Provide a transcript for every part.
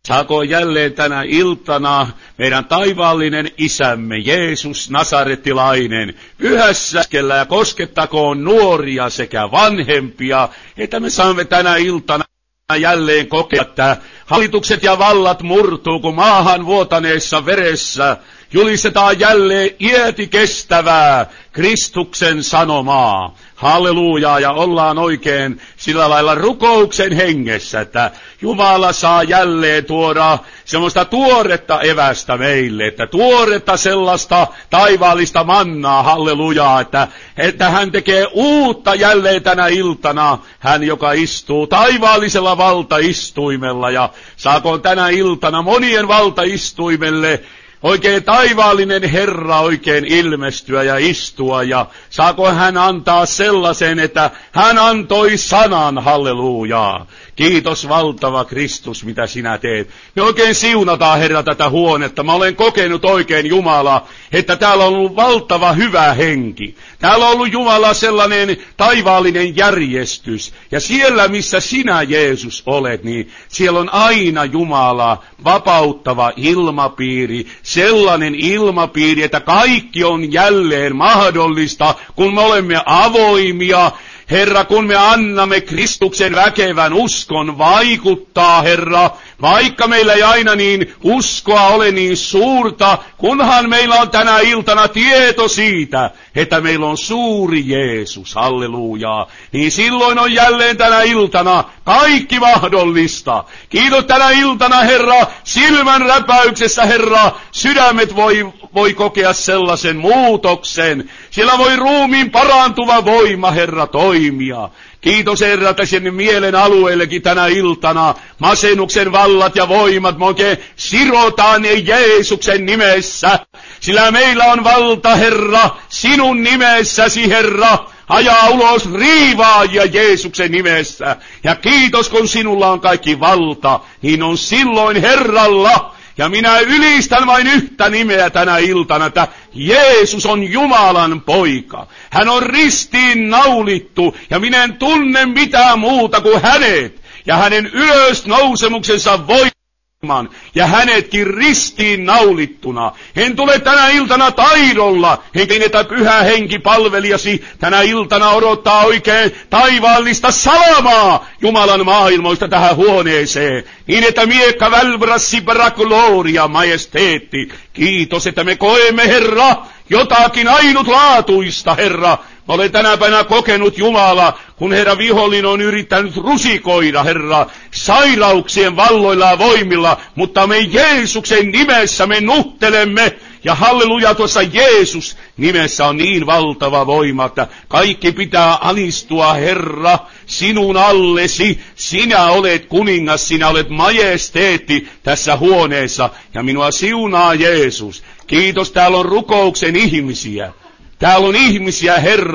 Saakoon jälleen tänä iltana meidän taivaallinen isämme, Jeesus Nasarettilainen, pyhässä keskellä ja koskettakoon nuoria sekä vanhempia, että me saamme tänä iltana jälleen kokea, että hallitukset ja vallat murtuu, kun maahan vuotaneessa veressä julistetaan jälleen iäti kestävää Kristuksen sanomaa. Hallelujaa, ja ollaan oikein sillä lailla rukouksen hengessä, että Jumala saa jälleen tuoda semmoista tuoretta evästä meille, että tuoretta sellaista taivaallista mannaa, hallelujaa, että hän tekee uutta jälleen tänä iltana, hän joka istuu taivaallisella valtaistuimella, ja saakoon tänä iltana monien valtaistuimelle oikein taivaallinen Herra oikein ilmestyä ja istua, ja saako hän antaa sellaisen, että hän antoi sanan, hallelujaa. Kiitos valtava Kristus, mitä sinä teet. Me oikein siunataan, Herra, tätä huonetta. Mä olen kokenut oikein Jumala, että täällä on ollut valtava hyvä henki. Täällä on ollut Jumala sellainen taivaallinen järjestys. Ja siellä, missä sinä, Jeesus, olet, niin siellä on aina Jumala vapauttava ilmapiiri. Sellainen ilmapiiri, että kaikki on jälleen mahdollista, kun me olemme avoimia. Herra, kun me annamme Kristuksen väkevän uskon vaikuttaa, Herra, vaikka meillä ei aina niin uskoa ole niin suurta, kunhan meillä on tänä iltana tieto siitä, että meillä on suuri Jeesus, hallelujaa, niin silloin on jälleen tänä iltana kaikki mahdollista. Kiitos tänä iltana, Herra, silmän räpäyksessä, Herra, sydämet voi kokea sellaisen muutoksen. Siellä voi ruumiin parantuva voima, Herra, toimia. Kiitos, Herra, että sinne mielen alueellekin tänä iltana masennuksen vallat ja voimat me oikein sirotaan ne Jeesuksen nimessä. Sillä meillä on valta, Herra, sinun nimessäsi, Herra, ajaa ulos riivaajia Jeesuksen nimessä. Ja kiitos, kun sinulla on kaikki valta, niin on silloin Herralla. Ja minä ylistän vain yhtä nimeä tänä iltana, että Jeesus on Jumalan poika. Hän on ristiin naulittu, ja minä en tunne mitään muuta kuin hänet. Ja hänen ylösnousemuksensa voiman, ja hänetkin ristiin naulittuna. En tule tänä iltana taidolla, enkä että pyhä henki palvelijasi tänä iltana odottaa oikein taivaallista salamaa Jumalan maailmoista tähän huoneeseen. Niin että miekka välbrassi per gloria majesteetti. Kiitos, että me koemme, Herra, jotakin ainutlaatuista, Herra. Mä olen tänä päivänä kokenut, Jumala, kun Herra vihollinen on yrittänyt rusikoida, Herra, sairauksien valloilla ja voimilla, mutta me Jeesuksen nimessä me nuhtelemme. Ja halleluja, tuossa Jeesus nimessä on niin valtava voima, että kaikki pitää alistua, Herra, sinun allesi. Sinä olet kuningas, sinä olet majesteetti tässä huoneessa, ja minua siunaa Jeesus. Kiitos, täällä on rukouksen ihmisiä. Täällä on ihmisiä, Herra,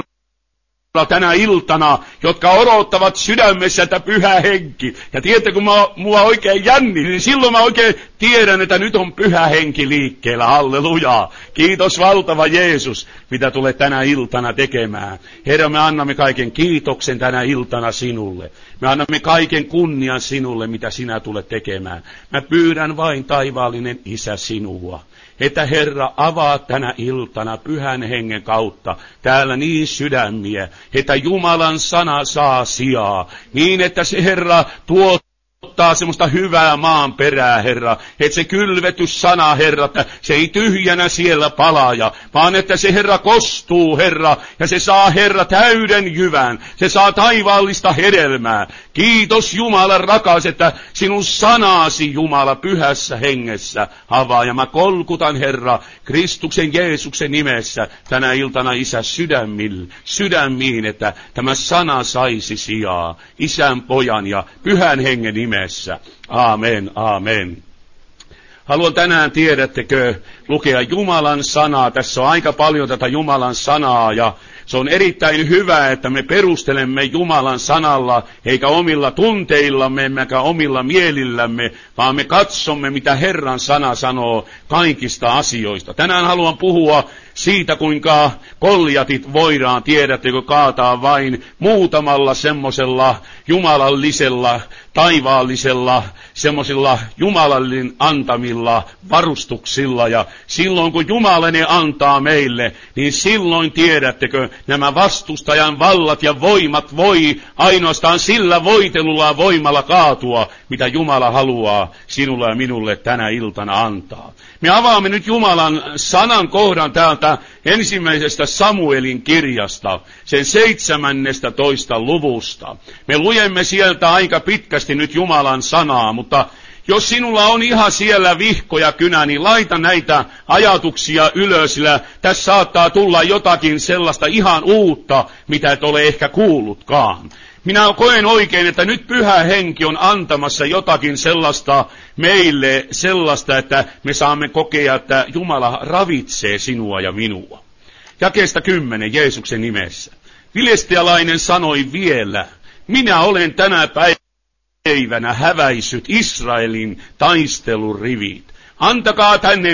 tänä iltana, jotka odottavat sydämessä, että pyhä henki. Ja tiedätte, kun mua oikein jänni, niin silloin mä oikein tiedän, että nyt on pyhä henki liikkeellä. Hallelujaa. Kiitos valtava Jeesus, mitä tulet tänä iltana tekemään. Herra, me annamme kaiken kiitoksen tänä iltana sinulle. Me annamme kaiken kunnian sinulle, mitä sinä tulet tekemään. Mä pyydän vain, taivaallinen Isä, sinua, että Herra, avaa tänä iltana pyhän hengen kautta täällä niin sydämiä, että Jumalan sana saa sijaa, niin että se, Herra, tuottaa semmoista hyvää maan perää, Herra, että se kylvetys sana, Herra, että se ei tyhjänä siellä palaaja, vaan että se, Herra, kostuu, Herra, ja se saa, Herra, täyden jyvän, se saa taivaallista hedelmää. Kiitos, Jumala rakas, että sinun sanasi, Jumala, pyhässä hengessä avaa, ja mä kolkutan, Herra, Kristuksen Jeesuksen nimessä tänä iltana, Isä, sydämiin, että tämä sana saisi sijaa Isän, Pojan ja Pyhän Hengen nimessä. Aamen, aamen. Haluan tänään, tiedättekö, lukea Jumalan sanaa. Tässä on aika paljon tätä Jumalan sanaa, ja se on erittäin hyvä, että me perustelemme Jumalan sanalla, eikä omilla tunteillamme, emmekä omilla mielillämme, vaan me katsomme, mitä Herran sana sanoo kaikista asioista. Tänään haluan puhua siitä, kuinka Goljatit voidaan, tiedättekö, kaataa vain muutamalla semmosella jumalallisella, taivaallisella, semmosilla Jumalallin antamilla varustuksilla. Ja silloin, kun Jumala ne antaa meille, niin silloin, tiedättekö, nämä vastustajan vallat ja voimat voi ainoastaan sillä voitelulla voimalla kaatua, mitä Jumala haluaa sinulle ja minulle tänä iltana antaa. Me avaamme nyt Jumalan sanan kohdan täältä ensimmäisestä Samuelin kirjasta, sen 17. luvusta. Me lujemme sieltä aika pitkästi nyt Jumalan sanaa, mutta jos sinulla on ihan siellä vihko ja kynä, niin laita näitä ajatuksia ylös, sillä tässä saattaa tulla jotakin sellaista ihan uutta, mitä et ole ehkä kuullutkaan. Minä koen oikein, että nyt Pyhä Henki on antamassa jotakin sellaista meille, sellaista, että me saamme kokea, että Jumala ravitsee sinua ja minua. Jakeesta 10 Jeesuksen nimessä. Filistialainen sanoi vielä, minä olen tänä päivänä häväissyt Israelin taistelurivit. Antakaa tänne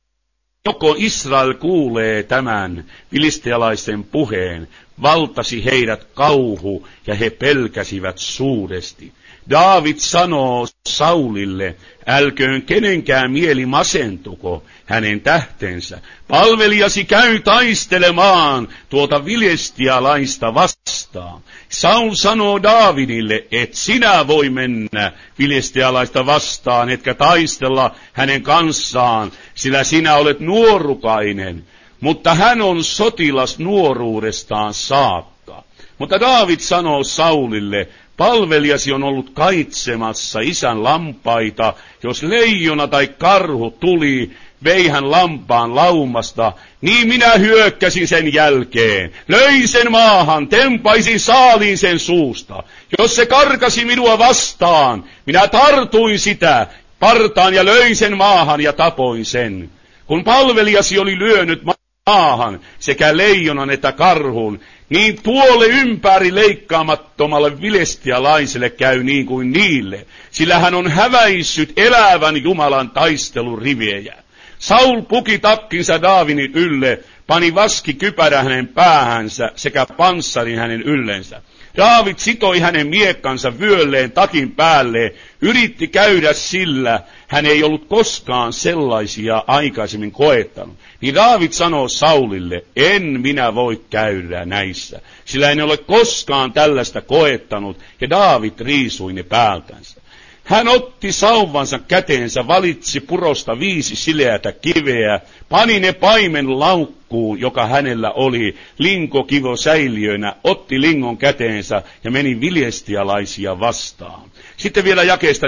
joko Israel kuulee tämän filistialaisten puheen, valtasi heidät kauhu ja he pelkäsivät suuresti. Daavid sanoo Saulille, älköön kenenkään mieli masentuko hänen tähtensä. Palvelijasi käy taistelemaan tuota filistialaista vastaan. Saul sanoo Daavidille, et sinä voi mennä filistialaista vastaan, etkä taistella hänen kanssaan, sillä sinä olet nuorukainen, mutta hän on sotilas nuoruudestaan saakka. Mutta Daavid sanoo Saulille, palvelijasi on ollut kaitsemassa isän lampaita, jos leijona tai karhu tuli, vei hän lampaan laumasta, niin minä hyökkäsin sen jälkeen, löin sen maahan, tempaisin saaliin sen suusta. Jos se karkasi minua vastaan, minä tartuin sitä partaan ja löin sen maahan ja tapoin sen. Kun palvelijasi oli lyönyt maahan sekä leijonan että karhun, niin tuolle ympäri leikkaamattomalle filistialaiselle käy niin kuin niille, sillä hän on häväissyt elävän Jumalan taistelurivejä. Saul puki takkinsa Daavidin ylle, pani vaskikypärä hänen päähänsä sekä panssarin hänen yllensä. Daavid sitoi hänen miekkansa vyölleen takin päälle, yritti käydä sillä, hän ei ollut koskaan sellaisia aikaisemmin koettanut. Niin Daavid sanoo Saulille, en minä voi käydä näissä, sillä en ole koskaan tällaista koettanut, ja Daavid riisui ne päältänsä. Hän otti sauvansa käteensä, valitsi purosta 5 sileätä kiveä, pani ne paimen laukkuun, joka hänellä oli, linkokivo säiliönä, otti lingon käteensä ja meni filistialaisia vastaan. Sitten vielä jakeesta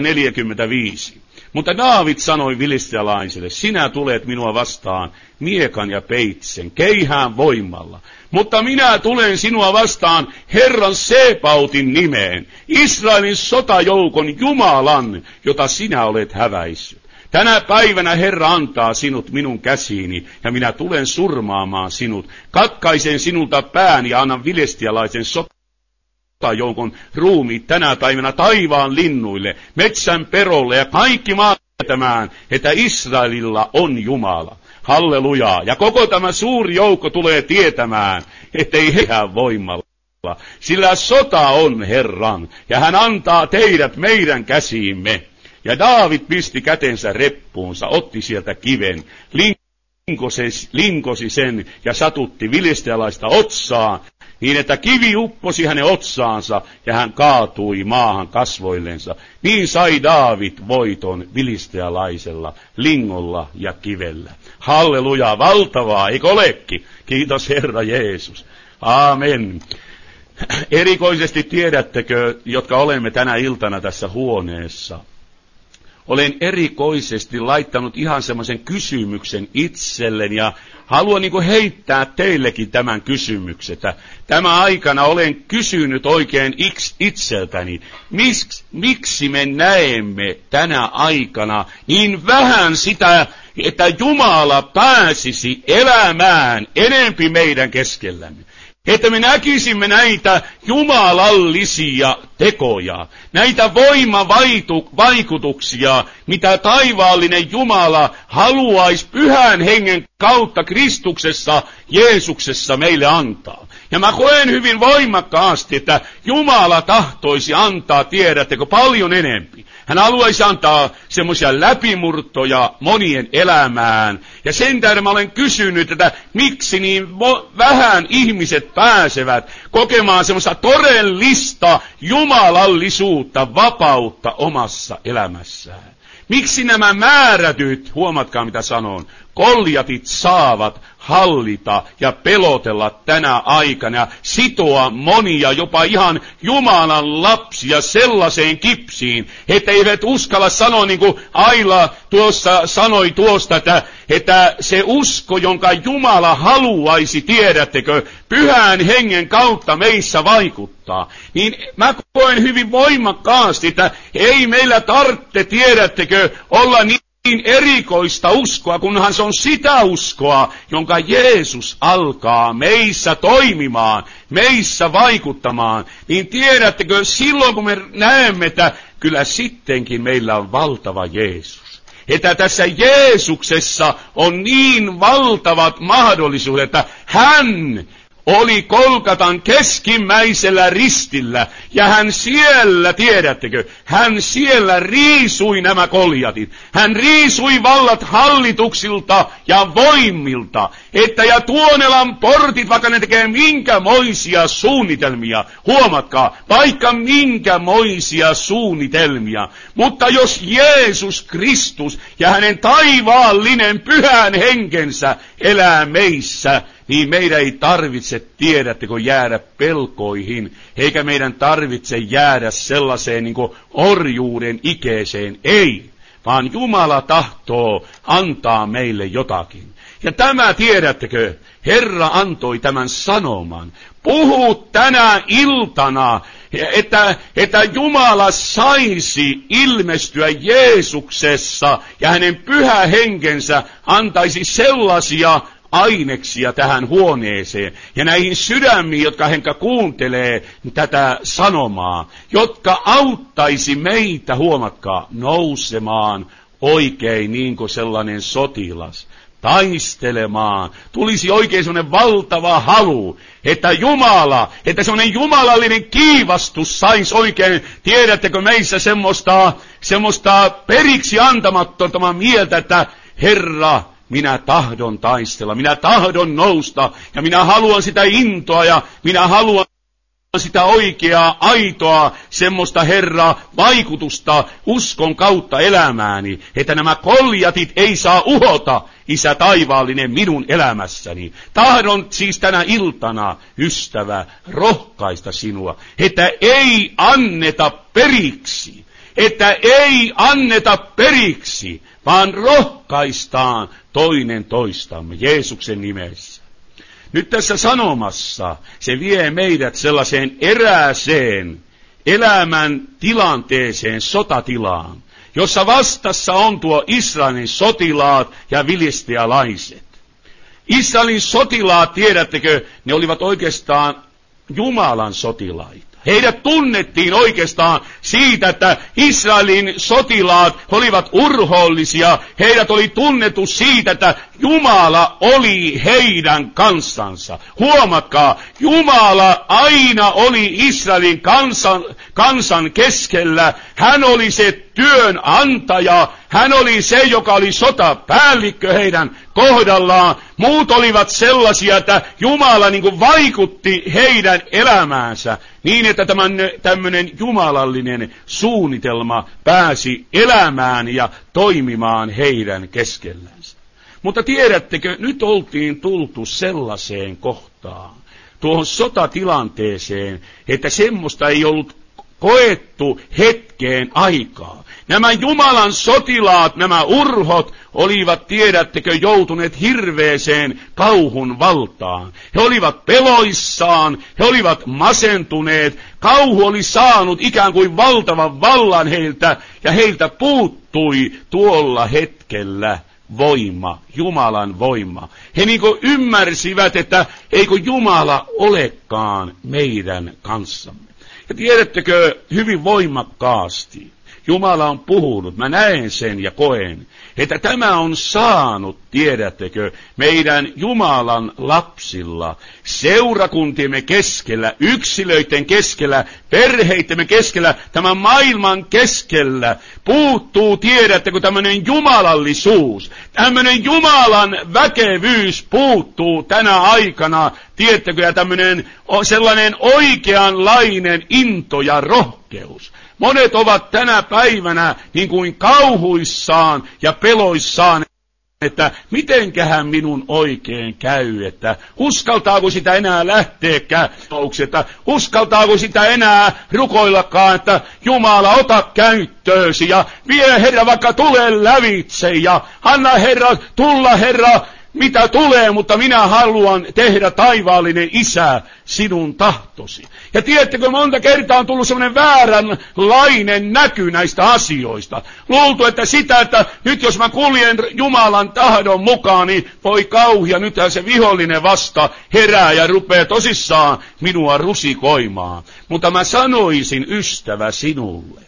45. Mutta Daavid sanoi filistialaisille, sinä tulet minua vastaan miekan ja peitsen, keihään voimalla. Mutta minä tulen sinua vastaan Herran Sebautin nimeen, Israelin sotajoukon Jumalan, jota sinä olet häväissyt. Tänä päivänä Herra antaa sinut minun käsiini, ja minä tulen surmaamaan sinut. Katkaisen sinulta pään ja annan filistialaisen sotajoukon ruumiit tänä päivänä taivaan linnuille, metsän perolle ja kaikki maan tietämään, että Israelilla on Jumala. Hallelujaa. Ja koko tämä suuri joukko tulee tietämään, ettei heidän voimalla, sillä sota on Herran, ja hän antaa teidät meidän käsiimme. Ja Daavid pisti kätensä reppuunsa, otti sieltä kiven, linkosi sen ja satutti filistialaista otsaan, niin että kivi upposi hänen otsaansa ja hän kaatui maahan kasvoillensa. Niin sai Daavid voiton filistialaisella lingolla ja kivellä. Halleluja, valtavaa, eikö olekin? Kiitos Herra Jeesus. Aamen. Erikoisesti tiedättekö, jotka olemme tänä iltana tässä huoneessa, olen erikoisesti laittanut ihan semmoisen kysymyksen itselleni ja haluan heittää teillekin tämän kysymyksen, että tämä aikana olen kysynyt oikein itseltäni, miksi me näemme tänä aikana niin vähän sitä, että Jumala pääsisi elämään enempi meidän keskellämme. Että me näkisimme näitä jumalallisia tekoja, näitä voimavaikutuksia, mitä taivaallinen Jumala haluaisi Pyhän Hengen kautta Kristuksessa, Jeesuksessa meille antaa. Ja mä koen hyvin voimakkaasti, että Jumala tahtoisi antaa, tiedättekö, paljon enempi. Hän haluaisi antaa semmoisia läpimurtoja monien elämään. Ja sen tähden mä olen kysynyt, että miksi niin vähän ihmiset pääsevät kokemaan semmoista todellista jumalallisuutta, vapautta omassa elämässään. Miksi nämä määrätyt, huomatkaa mitä sanon, Goljatit saavat hallita ja pelotella tänä aikana, sitoa monia, jopa ihan Jumalan lapsia sellaiseen kipsiin, että eivät uskalla sanoa niin kuin Aila tuossa sanoi tuosta, että se usko, jonka Jumala haluaisi, tiedättekö, Pyhän Hengen kautta meissä vaikuttaa, niin mä koen hyvin voimakkaasti, että ei meillä tarvitse, tiedättekö, olla niin erikoista uskoa, kunhan se on sitä uskoa, jonka Jeesus alkaa meissä toimimaan, meissä vaikuttamaan, niin tiedättekö, silloin kun me näemme, että kyllä sittenkin meillä on valtava Jeesus. Että tässä Jeesuksessa on niin valtavat mahdollisuudet, että hän oli Golgatan keskimmäisellä ristillä, ja hän siellä, tiedättekö, hän siellä riisui nämä Goljatit. Hän riisui vallat hallituksilta ja voimilta, että ja Tuonelan portit, vaikka ne tekee minkämoisia suunnitelmia, huomatkaa, vaikka minkämoisia suunnitelmia, mutta jos Jeesus Kristus ja hänen taivaallinen Pyhän Henkensä elää meissä, niin meidän ei tarvitse, tiedättekö, jäädä pelkoihin, eikä meidän tarvitse jäädä sellaiseen niin kuin orjuuden ikeeseen, ei, vaan Jumala tahtoo antaa meille jotakin. Ja tämä, tiedättekö, Herra antoi tämän sanoman. Puhu tänä iltana, että Jumala saisi ilmestyä Jeesuksessa ja hänen Pyhä Henkensä antaisi sellaisia aineksia tähän huoneeseen ja näihin sydämiin, jotka henkä kuuntelee tätä sanomaa, jotka auttaisi meitä, huomatkaa, nousemaan oikein niin kuin sellainen sotilas, taistelemaan. Tulisi oikein sellainen valtava halu, että Jumala, että sellainen jumalallinen kiivastus saisi oikein, tiedättekö, meissä semmoista periksi antamattomaa mieltä, että Herra, minä tahdon taistella, minä tahdon nousta, ja minä haluan sitä intoa, ja minä haluan sitä oikeaa, aitoa, semmoista, Herra, vaikutusta uskon kautta elämääni, että nämä Goljatit ei saa uhota, Isä taivaallinen, minun elämässäni. Tahdon siis tänä iltana, ystävä, rohkaista sinua, että ei anneta periksi, vaan rohkaistaan toinen toistamme Jeesuksen nimessä. Nyt tässä sanomassa se vie meidät sellaiseen erääseen elämän tilanteeseen, sotatilaan, jossa vastassa on tuo Israelin sotilaat ja filistealaiset. Israelin sotilaat, tiedättekö, ne olivat oikeastaan Jumalan sotilaita. Heidät tunnettiin oikeastaan siitä, että Israelin sotilaat olivat urhoollisia. Heidät oli tunnettu siitä, että Jumala oli heidän kansansa. Huomatkaa, Jumala aina oli Israelin kansan keskellä. Hän oli se työnantaja. Hän oli se, joka oli sotapäällikkö heidän kohdallaan. Muut olivat sellaisia, että Jumala niin kuin vaikutti heidän elämäänsä niin, että tämmöinen jumalallinen suunnitelma pääsi elämään ja toimimaan heidän keskellänsä. Mutta tiedättekö, nyt oltiin tultu sellaiseen kohtaan, tuohon sotatilanteeseen, että semmoista ei ollut koettu hetkeen aikaa. Nämä Jumalan sotilaat, nämä urhot, olivat, tiedättekö, joutuneet hirveeseen kauhun valtaan. He olivat peloissaan, he olivat masentuneet, kauhu oli saanut ikään kuin valtavan vallan heiltä, ja heiltä puuttui tuolla hetkellä voima, Jumalan voima. He niin kuin ymmärsivät, että eikö Jumala olekaan meidän kanssamme. Ja tiedättekö, hyvin voimakkaasti Jumala on puhunut, mä näen sen ja koen, että tämä on saanut, tiedättekö, meidän Jumalan lapsilla, seurakuntiemme keskellä, yksilöiden keskellä, perheittemme keskellä, tämän maailman keskellä, puuttuu, tiedättekö, tämmöinen jumalallisuus, tämmöinen Jumalan väkevyys puuttuu tänä aikana, tiedättekö, ja tämmöinen sellainen oikeanlainen into ja rohkeus. Monet ovat tänä päivänä niin kuin kauhuissaan ja peloissaan, että mitenkähän minun oikein käy, että uskaltaako sitä enää lähteäkään, että uskaltaako sitä enää rukoillakaan, että Jumala ota käyttöösi ja vie Herra vaikka tulee lävitse ja anna Herra tulla Herra mitä tulee, mutta minä haluan tehdä taivaallinen Isä sinun tahtosi. Ja tiedättekö, monta kertaa on tullut semmoinen vääränlainen näky näistä asioista. Luultu, että sitä, että nyt jos mä kuljen Jumalan tahdon mukaan, niin voi kauhia, nythän se vihollinen vasta herää ja rupeaa tosissaan minua rusikoimaan. Mutta mä sanoisin, ystävä, sinulle,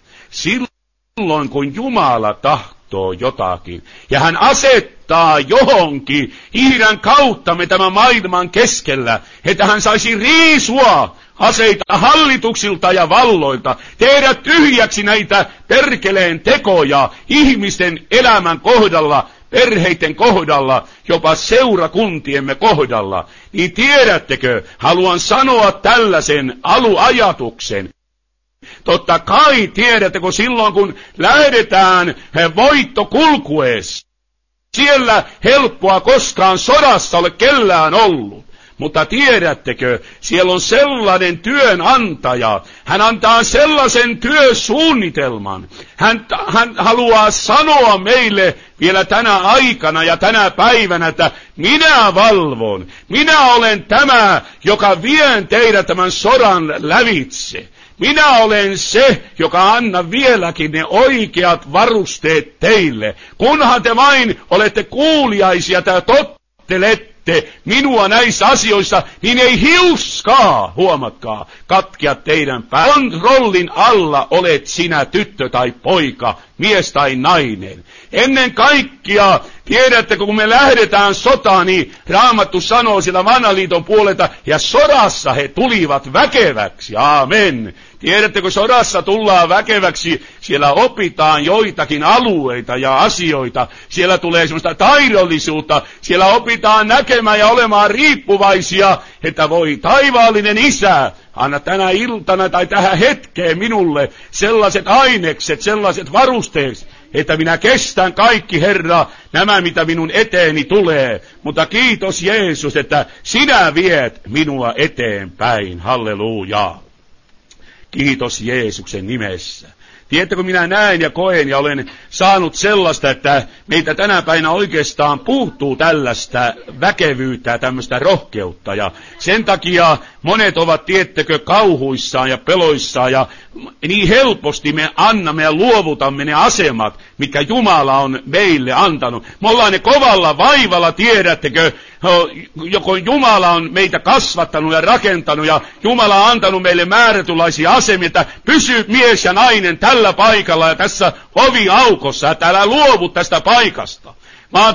silloin kun Jumala tahtoo jotakin, ja hän asettaa johonkin ihmisen kauttamme tämän maailman keskellä, että hän saisi riisua aseita hallituksilta ja valloilta, tehdä tyhjäksi näitä perkeleen tekoja ihmisten elämän kohdalla, perheiden kohdalla, jopa seurakuntiemme kohdalla, niin tiedättekö, haluan sanoa tällaisen aluajatuksen. Totta kai tiedätte, kun silloin kun lähdetään voittokulkueessa, siellä helppoa koskaan sodassa ole kellään ollut. Mutta tiedättekö, siellä on sellainen työnantaja, hän antaa sellaisen työsuunnitelman. Hän haluaa sanoa meille vielä tänä aikana ja tänä päivänä, että minä valvon, minä olen tämä, joka vien teidät tämän sodan lävitse. Minä olen se, joka anna vieläkin ne oikeat varusteet teille, kunhan te vain olette kuuliaisia tai tottelette minua näissä asioissa, niin ei hiuskaa, huomatkaa, katkea teidän kontrollin alla olet sinä tyttö tai poika, mies tai nainen. Ennen kaikkea, tiedättekö, kun me lähdetään sotaan, niin Raamattu sanoo sillä vanhan liiton puolelta, ja sodassa he tulivat väkeväksi. Aamen. Tiedättekö, sodassa tullaan väkeväksi, siellä opitaan joitakin alueita ja asioita, siellä tulee semmoista taidollisuutta, siellä opitaan näkemään ja olemaan riippuvaisia, että voi taivaallinen Isä, anna tänä iltana tai tähän hetkeen minulle sellaiset ainekset, sellaiset varusteet, että minä kestän kaikki, Herra, nämä mitä minun eteeni tulee. Mutta kiitos Jeesus, että sinä viet minua eteenpäin. Halleluja. Kiitos Jeesuksen nimessä. Tiedättekö, minä näen ja koen ja olen saanut sellaista, että meitä tänä päivänä oikeastaan puuttuu tällaista väkevyyttä ja tämmöistä rohkeutta. Ja sen takia monet ovat, tiedättekö, kauhuissaan ja peloissaan ja niin helposti me annamme ja luovutamme ne asemat, mitkä Jumala on meille antanut. Me ollaan ne kovalla vaivalla, tiedättekö, joko Jumala on meitä kasvattanut ja rakentanut ja Jumala on antanut meille määrätynlaisia asemia, että pysy mies ja nainen tällä paikalla ja tässä oviaukossa, että älä luovu tästä paikasta. Vaan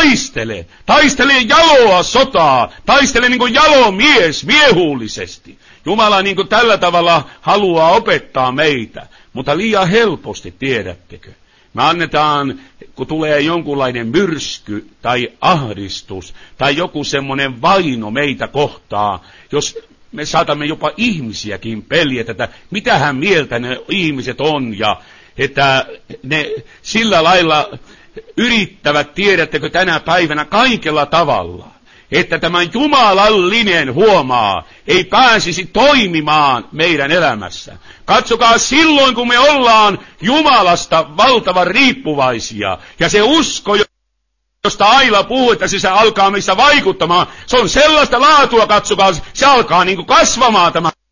taistele jaloa sotaa, taistele niin kuin jalo mies miehuullisesti. Jumala niin kuin tällä tavalla haluaa opettaa meitä, mutta liian helposti, tiedättekö. Me annetaan, kun tulee jonkunlainen myrsky tai ahdistus tai joku semmoinen vaino meitä kohtaa, jos me saatamme jopa ihmisiäkin peljätä, että mitähän mieltä ne ihmiset on ja että ne sillä lailla yrittävät, tiedättekö, tänä päivänä kaikella tavalla, että tämän jumalallinen ei pääsisi toimimaan meidän elämässä. Katsokaa, silloin kun me ollaan Jumalasta valtavan riippuvaisia ja se usko, josta Aila puhuu, että se alkaa meissä vaikuttamaan, se on sellaista laatua, katsokaa, se alkaa niin kuin kasvamaan tämä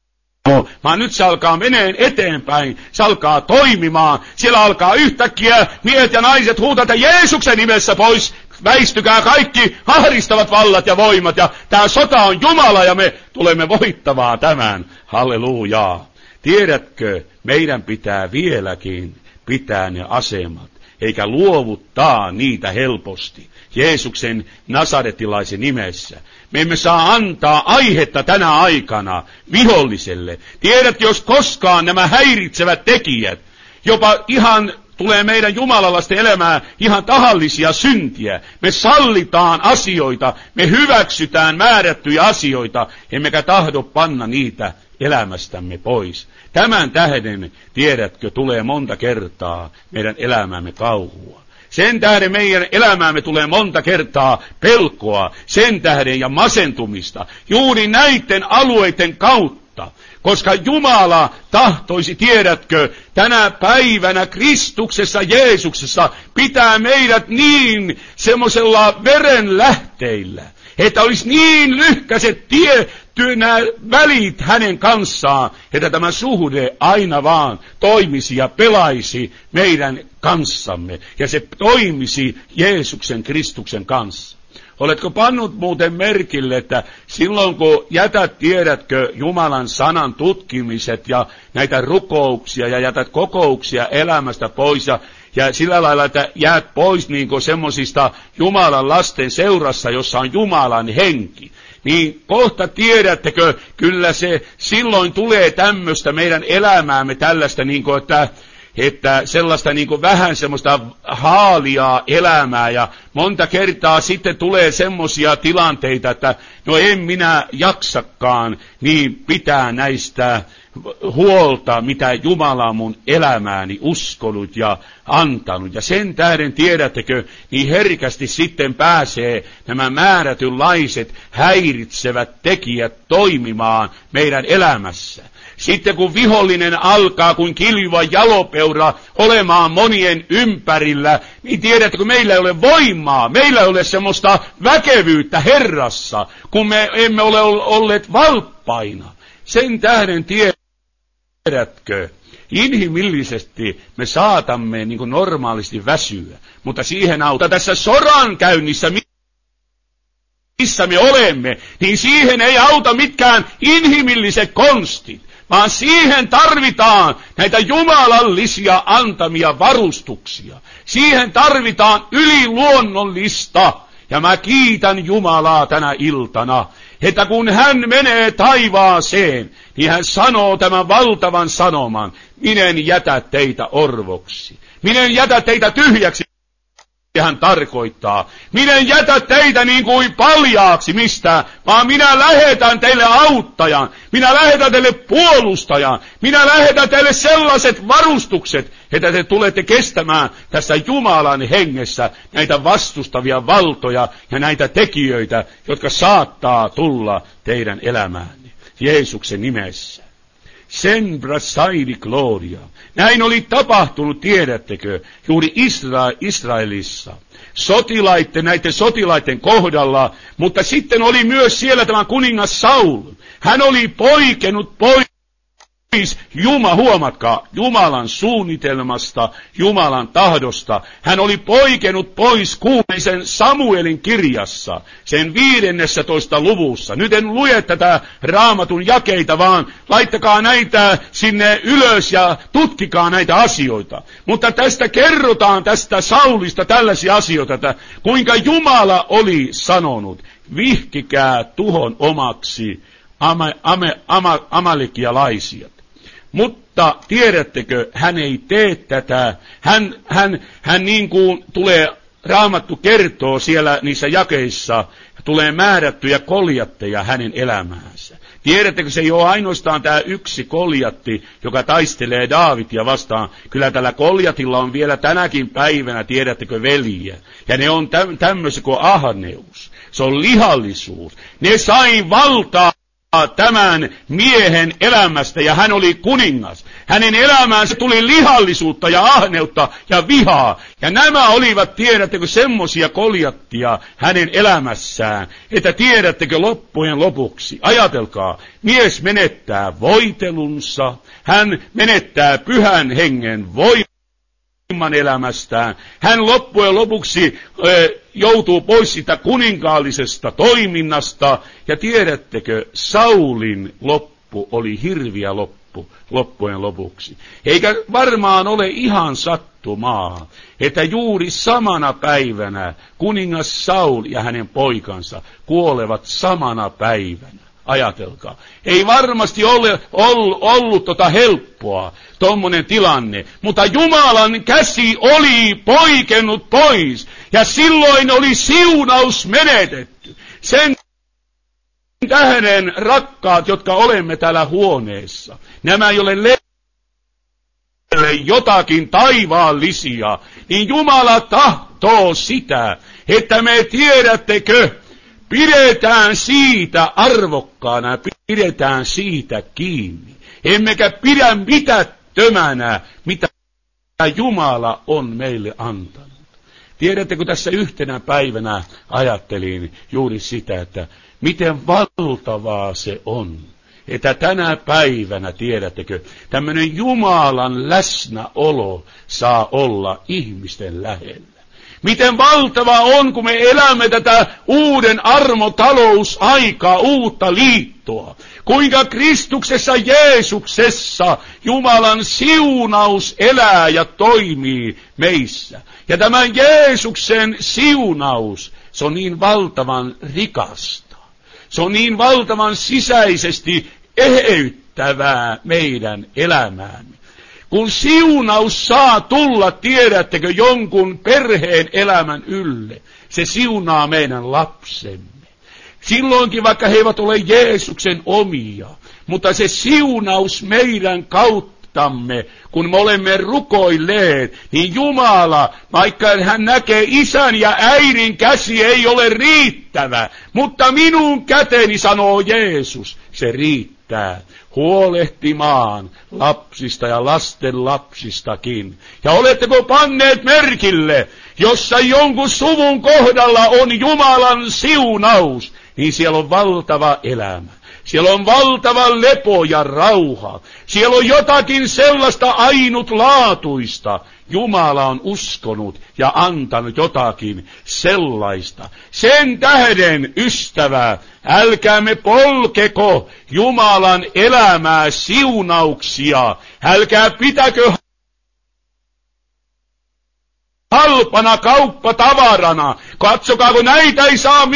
vaan nyt se alkaa meneen eteenpäin, se alkaa toimimaan, siellä alkaa yhtäkkiä miehet ja naiset huutata Jeesuksen nimessä pois, väistykää kaikki ahdistavat vallat ja voimat, ja tämä sota on Jumala, ja me tulemme voittamaan tämän, hallelujaa. Tiedätkö, meidän pitää vieläkin pitää ne asemat, eikä luovuttaa niitä helposti, Jeesuksen nasaretilaisen nimessä. Me emme saa antaa aihetta tänä aikana viholliselle. Tiedät, jos koskaan nämä häiritsevät tekijät, jopa ihan tulee meidän jumalalaisten elämään ihan tahallisia syntiä. Me sallitaan asioita, me hyväksytään määrättyjä asioita, emmekä tahdo panna niitä elämästämme pois. Tämän tähden, tiedätkö, tulee monta kertaa meidän elämämme kauhua. Sen tähden meidän elämäämme tulee monta kertaa pelkoa, sen tähden ja masentumista, juuri näiden alueiden kautta. Koska Jumala tahtoisi, tiedätkö, tänä päivänä Kristuksessa, Jeesuksessa pitää meidät niin semmoisella verenlähteillä, että olisi niin lyhkäiset nämä välit hänen kanssaan, että tämä suhde aina vaan toimisi ja pelaisi meidän kanssamme, ja se toimisi Jeesuksen Kristuksen kanssa. Oletko pannut muuten merkille, että silloin kun jätät, tiedätkö, Jumalan sanan tutkimiset ja näitä rukouksia ja jätät kokouksia elämästä pois ja sillä lailla, että jäät pois niin kuin semmosista Jumalan lasten seurassa, jossa on Jumalan henki, niin kohta tiedättekö, kyllä se silloin tulee tämmöistä meidän elämäämme tällaista niin kuin, että sellaista niin kuin vähän semmoista haaliaa elämää, ja monta kertaa sitten tulee semmoisia tilanteita, että no en minä jaksakaan niin pitää näistä huolta, mitä Jumala on mun elämääni uskonut ja antanut. Ja sen tähden, tiedättekö, niin herkästi sitten pääsee nämä määrätynlaiset häiritsevät tekijät toimimaan meidän elämässä. Sitten kun vihollinen alkaa kuin kiljuva jalopeura olemaan monien ympärillä, niin tiedätkö, meillä ei ole voimaa, meillä ei ole semmoista väkevyyttä Herrassa, kun me emme ole olleet valppaina. Sen tähden tiedätkö, inhimillisesti me saatamme niin kuin normaalisti väsyä, mutta siihen auttaa tässä sodankäynnissä, missä me olemme, niin siihen ei auta mitkään inhimilliset konstit, vaan siihen tarvitaan näitä jumalallisia antamia varustuksia. Siihen tarvitaan yliluonnollista, ja mä kiitän Jumalaa tänä iltana, että kun hän menee taivaaseen, niin hän sanoo tämän valtavan sanoman: minä en jätä teitä orvoksi, minä en jätä teitä tyhjäksi. Hän tarkoittaa, minä en jätä teitä niin kuin paljaaksi mistään, vaan minä lähetän teille auttajan, minä lähetän teille puolustajan, minä lähetän teille sellaiset varustukset, että te tulette kestämään tässä Jumalan hengessä näitä vastustavia valtoja ja näitä tekijöitä, jotka saattaa tulla teidän elämäänne Jeesuksen nimessä. Sembra saidi gloria. Näin oli tapahtunut, tiedättekö, juuri Israelissa. Näiden sotilaiden kohdalla, mutta sitten oli myös siellä tämä kuningas Saul. Hän oli poikennut pois, huomatkaa, Jumalan suunnitelmasta, Jumalan tahdosta. Hän oli poikennut pois kuuleisen Samuelin kirjassa, sen 15. luvussa. Nyt en lue tätä Raamatun jakeita, vaan laittakaa näitä sinne ylös ja tutkikaa näitä asioita. Mutta tästä kerrotaan, tästä Saulista tällaisia asioita, että kuinka Jumala oli sanonut: vihkikää tuhon omaksi amalekialaisia. Mutta tiedättekö, hän ei tee tätä. Hän niin kuin tulee, Raamattu kertoo siellä niissä jakeissa, tulee määrättyjä koljatteja hänen elämäänsä. Tiedättekö, se ei ole ainoastaan tämä yksi koljatti, joka taistelee Daavidia vastaan. Kyllä tällä koljatilla on vielä tänäkin päivänä, tiedättekö, veljiä. Ja ne on tämmöisiä kuin ahneus. Se on lihallisuus. Ne sai valtaa tämän miehen elämästä, ja hän oli kuningas. Hänen elämäänsä tuli lihallisuutta ja ahneutta ja vihaa. Ja nämä olivat, tiedättekö, semmoisia koljattia hänen elämässään, että tiedättekö loppujen lopuksi, ajatelkaa, mies menettää voitelunsa, hän menettää pyhän hengen voiman elämästään, hän loppujen lopuksi joutuu pois sitä kuninkaallisesta toiminnasta, ja tiedättekö, Saulin loppu oli hirviä loppu loppujen lopuksi. Eikä varmaan ole ihan sattumaa, että juuri samana päivänä kuningas Saul ja hänen poikansa kuolevat samana päivänä. Ajatelkaa. Ei varmasti ole ollut helppoa, tommonen tilanne, mutta Jumalan käsi oli poikennut pois, ja silloin oli siunaus menetetty. Sen tähden, rakkaat, jotka olemme täällä huoneessa, nämä ei ole jotakin taivaallisia, niin Jumala tahtoo sitä, että me tiedättekö, pidetään siitä arvokkaana, pidetään siitä kiinni. Emmekä pidä mitättömänä, mitä Jumala on meille antanut. Tiedättekö, tässä yhtenä päivänä ajattelin juuri sitä, että miten valtavaa se on, että tänä päivänä, tiedättekö, tämmöinen Jumalan läsnäolo saa olla ihmisten lähellä. Miten valtava on, kun me elämme tätä uuden armotalousaikaa, uutta liittoa. Kuinka Kristuksessa Jeesuksessa Jumalan siunaus elää ja toimii meissä. Ja tämän Jeesuksen siunaus, se on niin valtavan rikasta. Se on niin valtavan sisäisesti eheyttävää meidän elämäämme. Kun siunaus saa tulla, tiedättekö, jonkun perheen elämän ylle, se siunaa meidän lapsemme. Silloinkin, vaikka he eivät ole Jeesuksen omia, mutta se siunaus meidän kauttamme, kun me olemme rukoilleet, niin Jumala, vaikka hän näkee isän ja äidin käsi ei ole riittävä, mutta minun käteni, sanoo Jeesus, se riittää huolehtimaan lapsista ja lasten lapsistakin. Ja oletteko panneet merkille, jossa jonkun suvun kohdalla on Jumalan siunaus, niin siellä on valtava elämä. Siellä on valtava lepo ja rauha. Siellä on jotakin sellaista ainutlaatuista. Jumala on uskonut ja antanut jotakin sellaista. Sen tähden, ystävää, älkäämme polkeko Jumalan elämää siunauksia. Älkää pitäkö halpana kauppatavarana. Katsokaa, kun näitä ei saa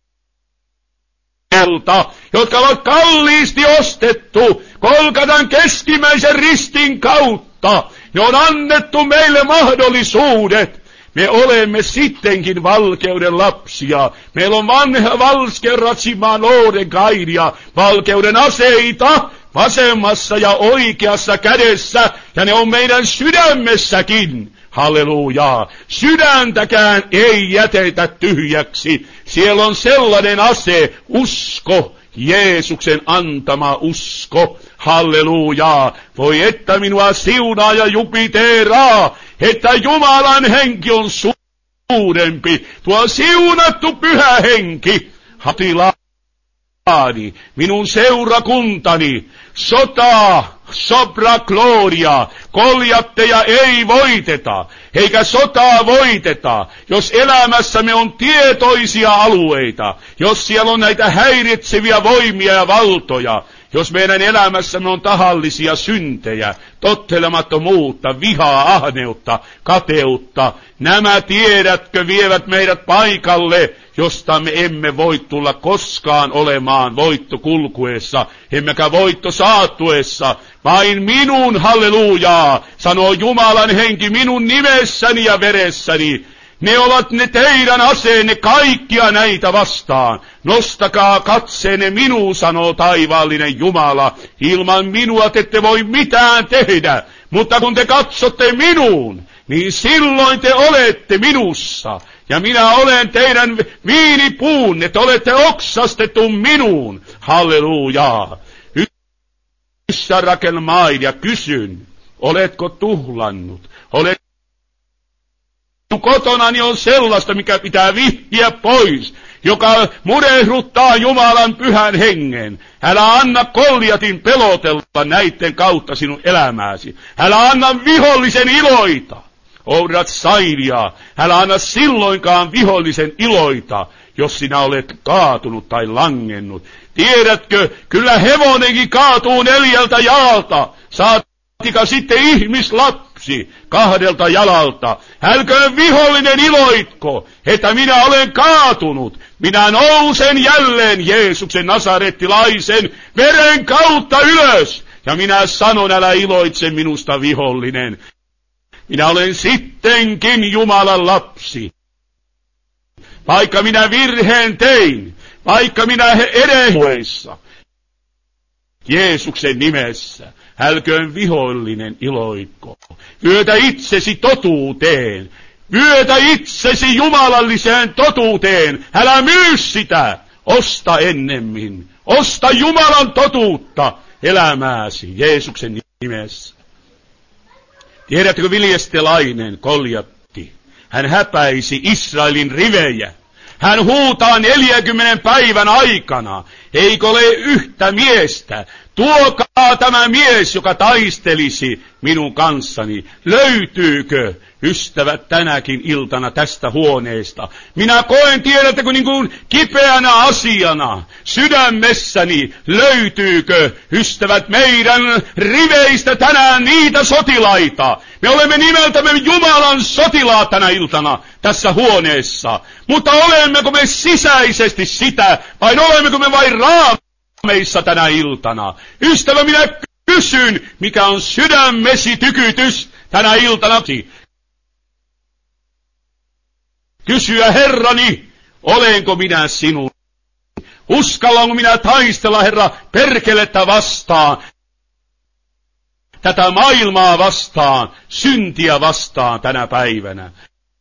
jotka ovat kalliisti ostettu Golgatan keskimmäisen ristin kautta. Ne on annettu meille mahdollisuudet. Me olemme sittenkin valkeuden lapsia. Meillä on vanha valskerratsimaan louden kairia, valkeuden aseita vasemmassa ja oikeassa kädessä, ja ne on meidän sydämessäkin. Hallelujaa. Sydäntäkään ei jätetä tyhjäksi. Siellä on sellainen ase, usko, Jeesuksen antama usko. Hallelujaa. Voi että minua siunaa ja jupiteeraa, että Jumalan henki on suurempi. Tuo siunattu pyhä henki, hatilaani, minun seurakuntani, sotaa, sopra gloria, koljatteja ei voiteta, eikä sotaa voiteta, jos elämässämme on tietoisia alueita, jos siellä on näitä häiritseviä voimia ja valtoja, jos meidän elämässämme on tahallisia syntejä, tottelemattomuutta, vihaa, ahneutta, kateutta, nämä tiedätkö vievät meidät paikalle, josta me emme voi tulla koskaan olemaan voitto kulkuessa, emmekä voitto saattuessa, vain minun, hallelujaa, sanoo Jumalan henki, minun nimessäni ja veressäni. Ne ovat ne teidän aseenne kaikkia näitä vastaan. Nostakaa katseenne minuun, sanoo taivaallinen Jumala. Ilman minua te ette voi mitään tehdä, mutta kun te katsotte minuun, niin silloin te olette minussa. Ja minä olen teidän viinipuunne, te olette oksastettu minuun. Hallelujaa. missä rakennamain ja kysyn, oletko tuhlannut? Kotonani on sellaista, mikä pitää vihkiä pois, joka murehduttaa Jumalan pyhän hengen. Älä anna Goljatin pelotella näiden kautta sinun elämääsi. Älä anna vihollisen iloita. Oudat Sailia, älä anna silloinkaan vihollisen iloita, jos sinä olet kaatunut tai langennut. Tiedätkö, kyllä hevonenkin kaatuu 4 jalalta, saatika sitten ihmislapsi 2 jalalta. Älköön vihollinen iloitko, että minä olen kaatunut. Minä nousen jälleen Jeesuksen nasarettilaisen veren kautta ylös. Ja minä sanon, älä iloitse minusta vihollinen. Minä olen sittenkin Jumalan lapsi. Vaikka minä virheen tein, vaikka minä erehuissa, Jeesuksen nimessä, älköön vihollinen iloitko. Vyötä itsesi totuuteen, vyötä itsesi jumalalliseen totuuteen, älä myy sitä, osta ennemmin, osta Jumalan totuutta elämääsi Jeesuksen nimessä. Tiedätkö, viljestelainen Goljatti, hän häpäisi Israelin rivejä. Hän huutaa 40 päivän aikana, eikö ole yhtä miestä, tuokaa tämä mies, joka taistelisi minun kanssani. Löytyykö, ystävät, tänäkin iltana tästä huoneesta? Minä koen, tiedättekö, niin kuin kipeänä asiana sydämessäni, löytyykö, ystävät, meidän riveistä tänään niitä sotilaita. Me olemme nimeltämme Jumalan sotilaat tänä iltana tässä huoneessa. Mutta olemmeko me sisäisesti sitä, vai olemmeko me vain raameissa tänä iltana? Ystävä, minä kysyn, mikä on sydämesi tykytys tänä iltana. Kysyä, Herrani, olenko minä sinun? Uskallanko minä taistella, Herra, perkelettä vastaan, tätä maailmaa vastaan, syntiä vastaan tänä päivänä?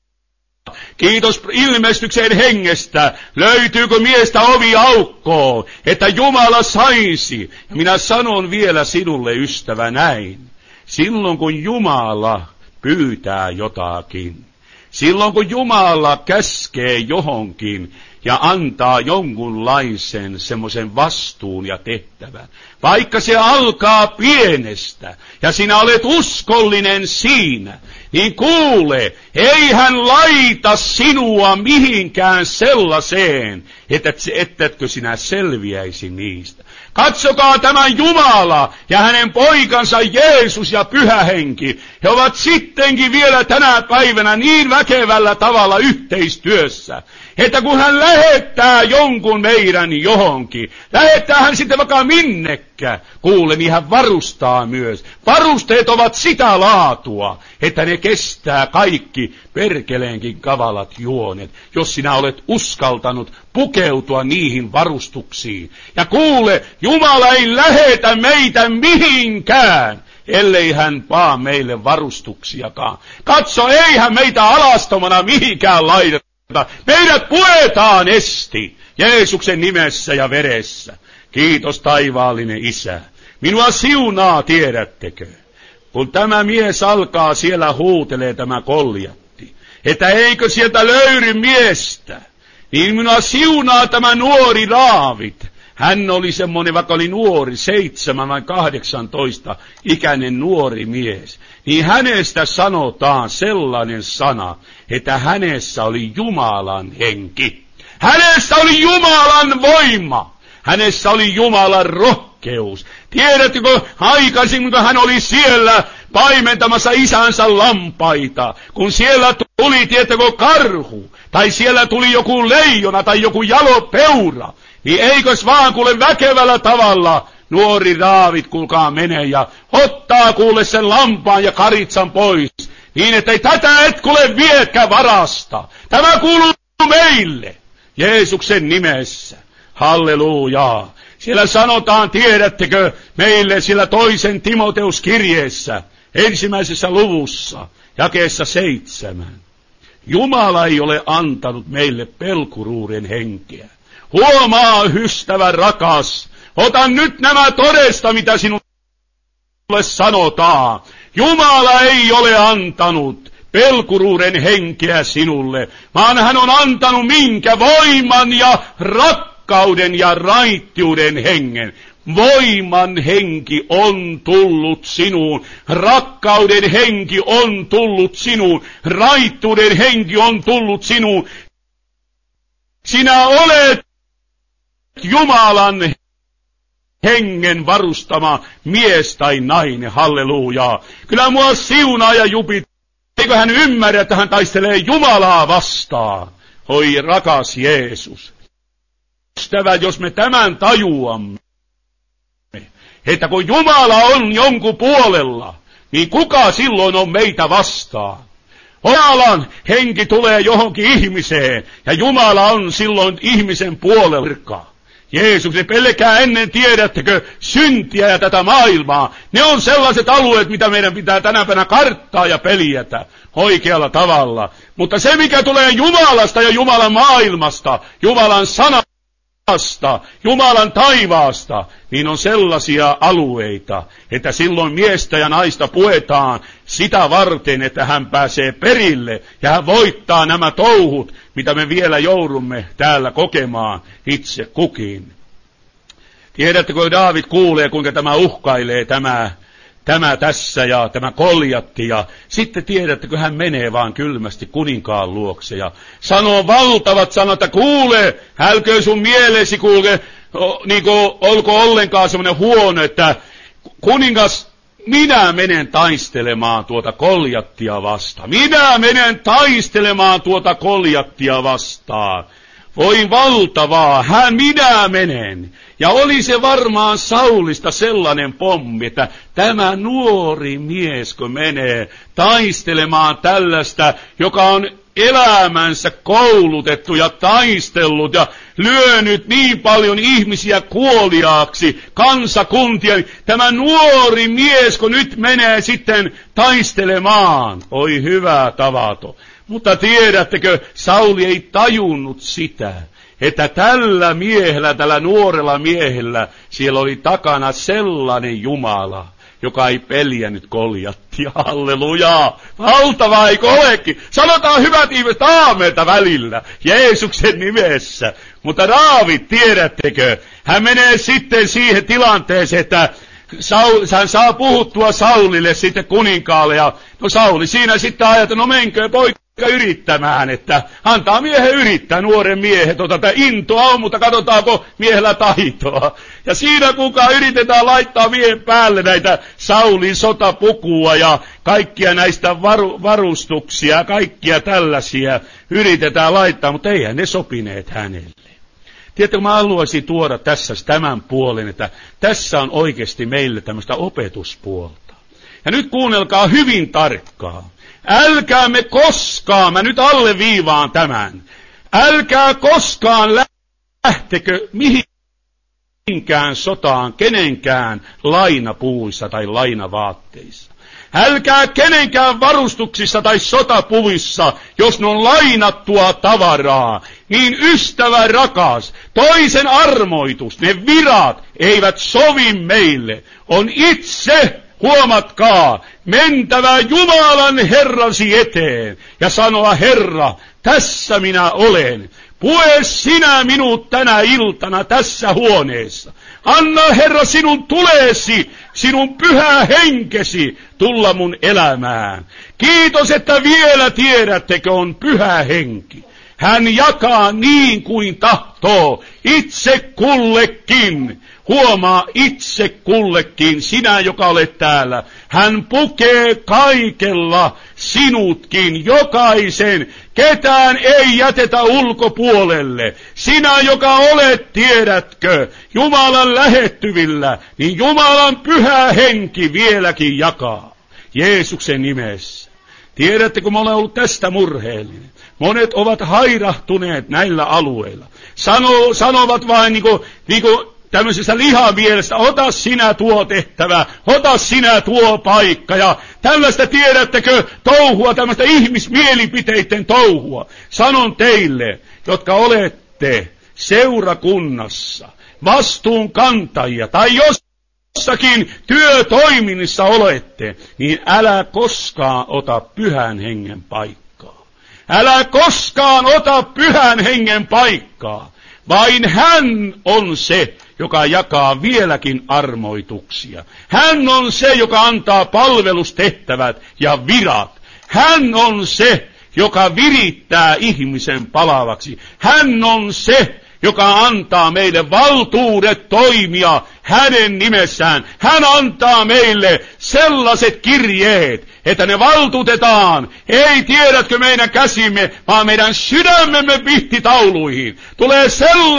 Kiitos ilmestyksen hengestä. Löytyykö miestä ovi aukkoon, että Jumala saisi? Ja minä sanon vielä sinulle, ystävä, näin. Silloin kun Jumala pyytää jotakin, silloin kun Jumala käskee johonkin ja antaa jonkunlaisen semmoisen vastuun ja tehtävän, vaikka se alkaa pienestä ja sinä olet uskollinen siinä, niin kuule, ei hän laita sinua mihinkään sellaiseen, ettätkö sinä selviäisi niistä. Katsokaa tämän Jumala ja hänen poikansa Jeesus ja Pyhä Henki. He ovat sittenkin vielä tänä päivänä niin väkevällä tavalla yhteistyössä, että kun hän lähettää jonkun meidän johonkin, lähettää hän sitten vaikka minnekä, kuule, niin hän varustaa myös. Varusteet ovat sitä laatua, että ne kestää kaikki perkeleenkin kavalat juonet, jos sinä olet uskaltanut pukeutua niihin varustuksiin. Ja kuule, Jumala ei lähetä meitä mihinkään, ellei hän vaan meille varustuksiakaan. Katso, eihän meitä alastomana mihinkään laiteta. Meidät puetaan esti Jeesuksen nimessä ja veressä. Kiitos taivaallinen Isä. Minua siunaa, tiedättekö, kun tämä mies alkaa siellä huutelee, tämä Goljatti, että eikö sieltä löydy miestä, niin minua siunaa tämä nuori Daavid. Hän oli semmoinen, vaikka oli nuori, 7 vai 18 ikäinen nuori mies. Niin hänestä sanotaan sellainen sana, että hänessä oli Jumalan henki. Hänessä oli Jumalan voima. Hänessä oli Jumalan rohkeus. Tiedättekö, aikaisin kun hän oli siellä paimentamassa isänsä lampaita, kun siellä tuli, tiedättekö, karhu, tai siellä tuli joku leijona tai joku jalopeura, niin eikös vaan kuule väkevällä tavalla nuori Daavid, kuulkaa, menee ja ottaa kuule sen lampaan ja karitsan pois, niin ettei tätä et kuule viekään varasta. Tämä kuuluu meille Jeesuksen nimessä. Hallelujaa. Siellä sanotaan, tiedättekö, meille sillä 2. Timoteuskirjeessä, 1. luvussa, jakeessa 7. Jumala ei ole antanut meille pelkuruuden henkeä. Huomaa, ystävä rakas, ota nyt nämä todesta, mitä sinun sanotaan, Jumala ei ole antanut pelkuruuden henkeä sinulle, vaan hän on antanut minkä voiman ja rakkauden ja raittiuden hengen. Voiman henki on tullut sinuun, rakkauden henki on tullut sinuun, raittiuden henki on tullut sinuun. Sinä olet Jumalan hengen varustama mies tai nainen, hallelujaa. Kyllä mua siunaa ja jupit. Eikö hän ymmärrä, että hän taistelee Jumalaa vastaan? Oi rakas Jeesus. Ystävä, jos me tämän tajuamme, että kun Jumala on jonkun puolella, niin kuka silloin on meitä vastaan? Jumalan henki tulee johonkin ihmiseen, ja Jumala on silloin ihmisen puolella. Jeesus, ne pelkää ennen, tiedättekö, syntiä ja tätä maailmaa. Ne on sellaiset alueet, mitä meidän pitää tänä päivänä karttaa ja peljätä oikealla tavalla. Mutta se, mikä tulee Jumalasta ja Jumalan maailmasta, Jumalan sanasta, Jumalan taivaasta, niin on sellaisia alueita, että silloin miestä ja naista puetaan sitä varten, että hän pääsee perille ja hän voittaa nämä touhut, mitä me vielä joudumme täällä kokemaan itse kukin. Tiedättekö, kun Daavid kuulee, kuinka tämä uhkailee tämä tässä ja tämä Koljatti, ja sitten tiedättekö, hän menee vaan kylmästi kuninkaan luokse ja sanoo valtavat sanat, että kuule, älköön sun mielesi kuule, niin kuin olko ollenkaan semmoinen huono, että kuningas, minä menen taistelemaan tuota Koljattia vastaan. Minä menen taistelemaan tuota Koljattia vastaan. Voi valtavaa, minä menen. Ja oli se varmaan Saulista sellainen pommi, että tämä nuori mies, kun menee taistelemaan tällaista, joka on elämänsä koulutettu ja taistellut ja lyönyt niin paljon ihmisiä kuoliaaksi, kansakuntia, niin tämä nuori mies, kun nyt menee sitten taistelemaan, oi hyvä tavato. Mutta tiedättekö, Sauli ei tajunnut sitä, että tällä miehellä, tällä nuorella miehellä, siellä oli takana sellainen Jumala, joka ei peljännyt Koljattia. Hallelujaa! Valtavaa eikö olekin? Sanotaan hyvät ihmiset aamelta välillä, Jeesuksen nimessä. Mutta Daavid, tiedättekö, hän menee sitten siihen tilanteeseen, että hän saa puhuttua Saulille sitten kuninkaalle, ja no Sauli siinä sitten ajatella, no menkö poika yrittämään, että antaa miehen yrittää, nuoren miehen, tätä intoa on, mutta katsotaanko miehellä taitoa. Ja siinä kukaan yritetään laittaa miehen päälle näitä Saulin sotapukua ja kaikkia näistä varustuksia, kaikkia tällaisia yritetään laittaa, mutta eihän ne sopineet hänelle. Tiedätkö, mä haluaisin tuoda tässä tämän puolen, että tässä on oikeasti meille tämmöistä opetuspuolta. Ja nyt kuunnelkaa hyvin tarkkaan. Älkäämme koskaan, mä nyt alleviivaan tämän, älkää koskaan lähtekö mihinkään sotaan kenenkään lainapuuissa tai lainavaatteissa. Älkää kenenkään varustuksissa tai sotapuvissa, jos ne on lainattua tavaraa, niin ystävä rakas, toisen armoitus, ne virat eivät sovi meille, on itse, huomatkaa, mentävä Jumalan Herrasi eteen ja sanoa, Herra, tässä minä olen. Pue sinä minut tänä iltana tässä huoneessa. Anna, Herra, sinun tuleesi, sinun pyhä henkesi tulla mun elämään. Kiitos, että vielä tiedättekö on pyhä henki. Hän jakaa niin kuin tahtoo, itse kullekin. Huomaa itse kullekin, sinä joka olet täällä. Hän pukee kaikella sinutkin, jokaisen. Ketään ei jätetä ulkopuolelle. Sinä joka olet, tiedätkö, Jumalan lähettyvillä, niin Jumalan pyhä henki vieläkin jakaa. Jeesuksen nimessä. Tiedätte, kun mä olen ollut tästä murheellinen. Monet ovat hairahtuneet näillä alueilla. Sanovat vain niin kuin tämmöisestä lihamielestä, ota sinä tuo tehtävä, ota sinä tuo paikka, ja tällaista tiedättekö touhua, tämmöistä ihmismielipiteiden touhua. Sanon teille, jotka olette seurakunnassa, vastuunkantajia, tai jos jossakin työtoiminnassa olette, niin älä koskaan ota Pyhän Hengen paikkaa. Älä koskaan ota Pyhän Hengen paikkaa. Vain hän on se, joka jakaa vieläkin armoituksia. Hän on se, joka antaa palvelustehtävät ja virat. Hän on se, joka virittää ihmisen palavaksi. Hän on se, joka antaa meille valtuudet toimia hänen nimessään. Hän antaa meille sellaiset kirjeet, että ne valtuutetaan. Ei tiedätkö meidän käsimme, vaan meidän sydämemme vihtitauluihin. Tulee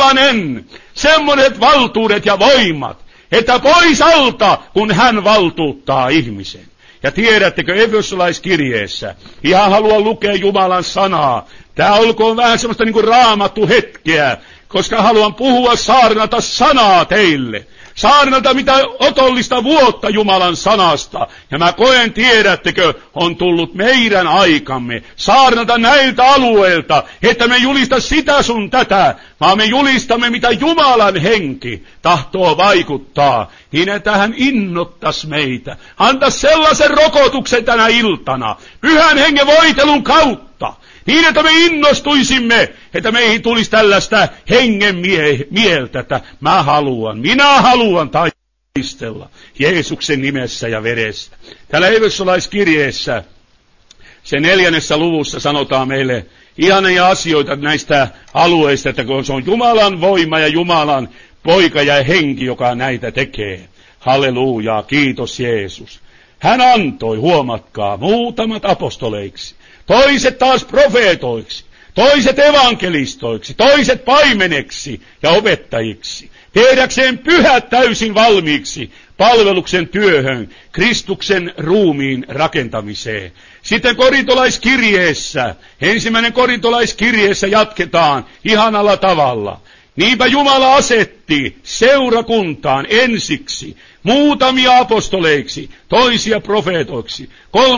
semmoiset valtuudet ja voimat, että pois alta, kun hän valtuuttaa ihmisen. Ja tiedättekö efesolaiskirjeessä, ihan haluan lukea Jumalan sanaa. Tää olkoon vähän semmoista niin kuin raamattu hetkeä, koska haluan puhua saarnata sanaa teille. Saarnata mitä otollista vuotta Jumalan sanasta. Ja mä koen, tiedättekö, on tullut meidän aikamme saarnata näiltä alueilta, että me julista sitä sun tätä, vaan me julistamme mitä Jumalan henki tahtoo vaikuttaa, niin että hän innottas meitä. Anta sellaisen rokotuksen tänä iltana, Pyhän Hengen voitelun kautta, niin että me innostuisimme, että meihin tulisi tällaista hengen mieltä, että minä haluan taistella Jeesuksen nimessä ja veressä. Täällä efesolaiskirjeessä, se 4. luvussa sanotaan meille ihania asioita näistä alueista, että kun se on Jumalan voima ja Jumalan poika ja henki, joka näitä tekee. Halleluja, kiitos Jeesus. Hän antoi, huomatkaa, muutamat apostoleiksi, toiset taas profeetoiksi, toiset evankelistoiksi, toiset paimeneksi ja opettajiksi, tehdäkseen pyhät täysin valmiiksi palveluksen työhön, Kristuksen ruumiin rakentamiseen. Sitten korintolaiskirjeessä, 1. korintolaiskirjeessä jatketaan ihanalla tavalla. Niinpä Jumala asetti seurakuntaan ensiksi muutamia apostoleiksi, toisia profeetoiksi,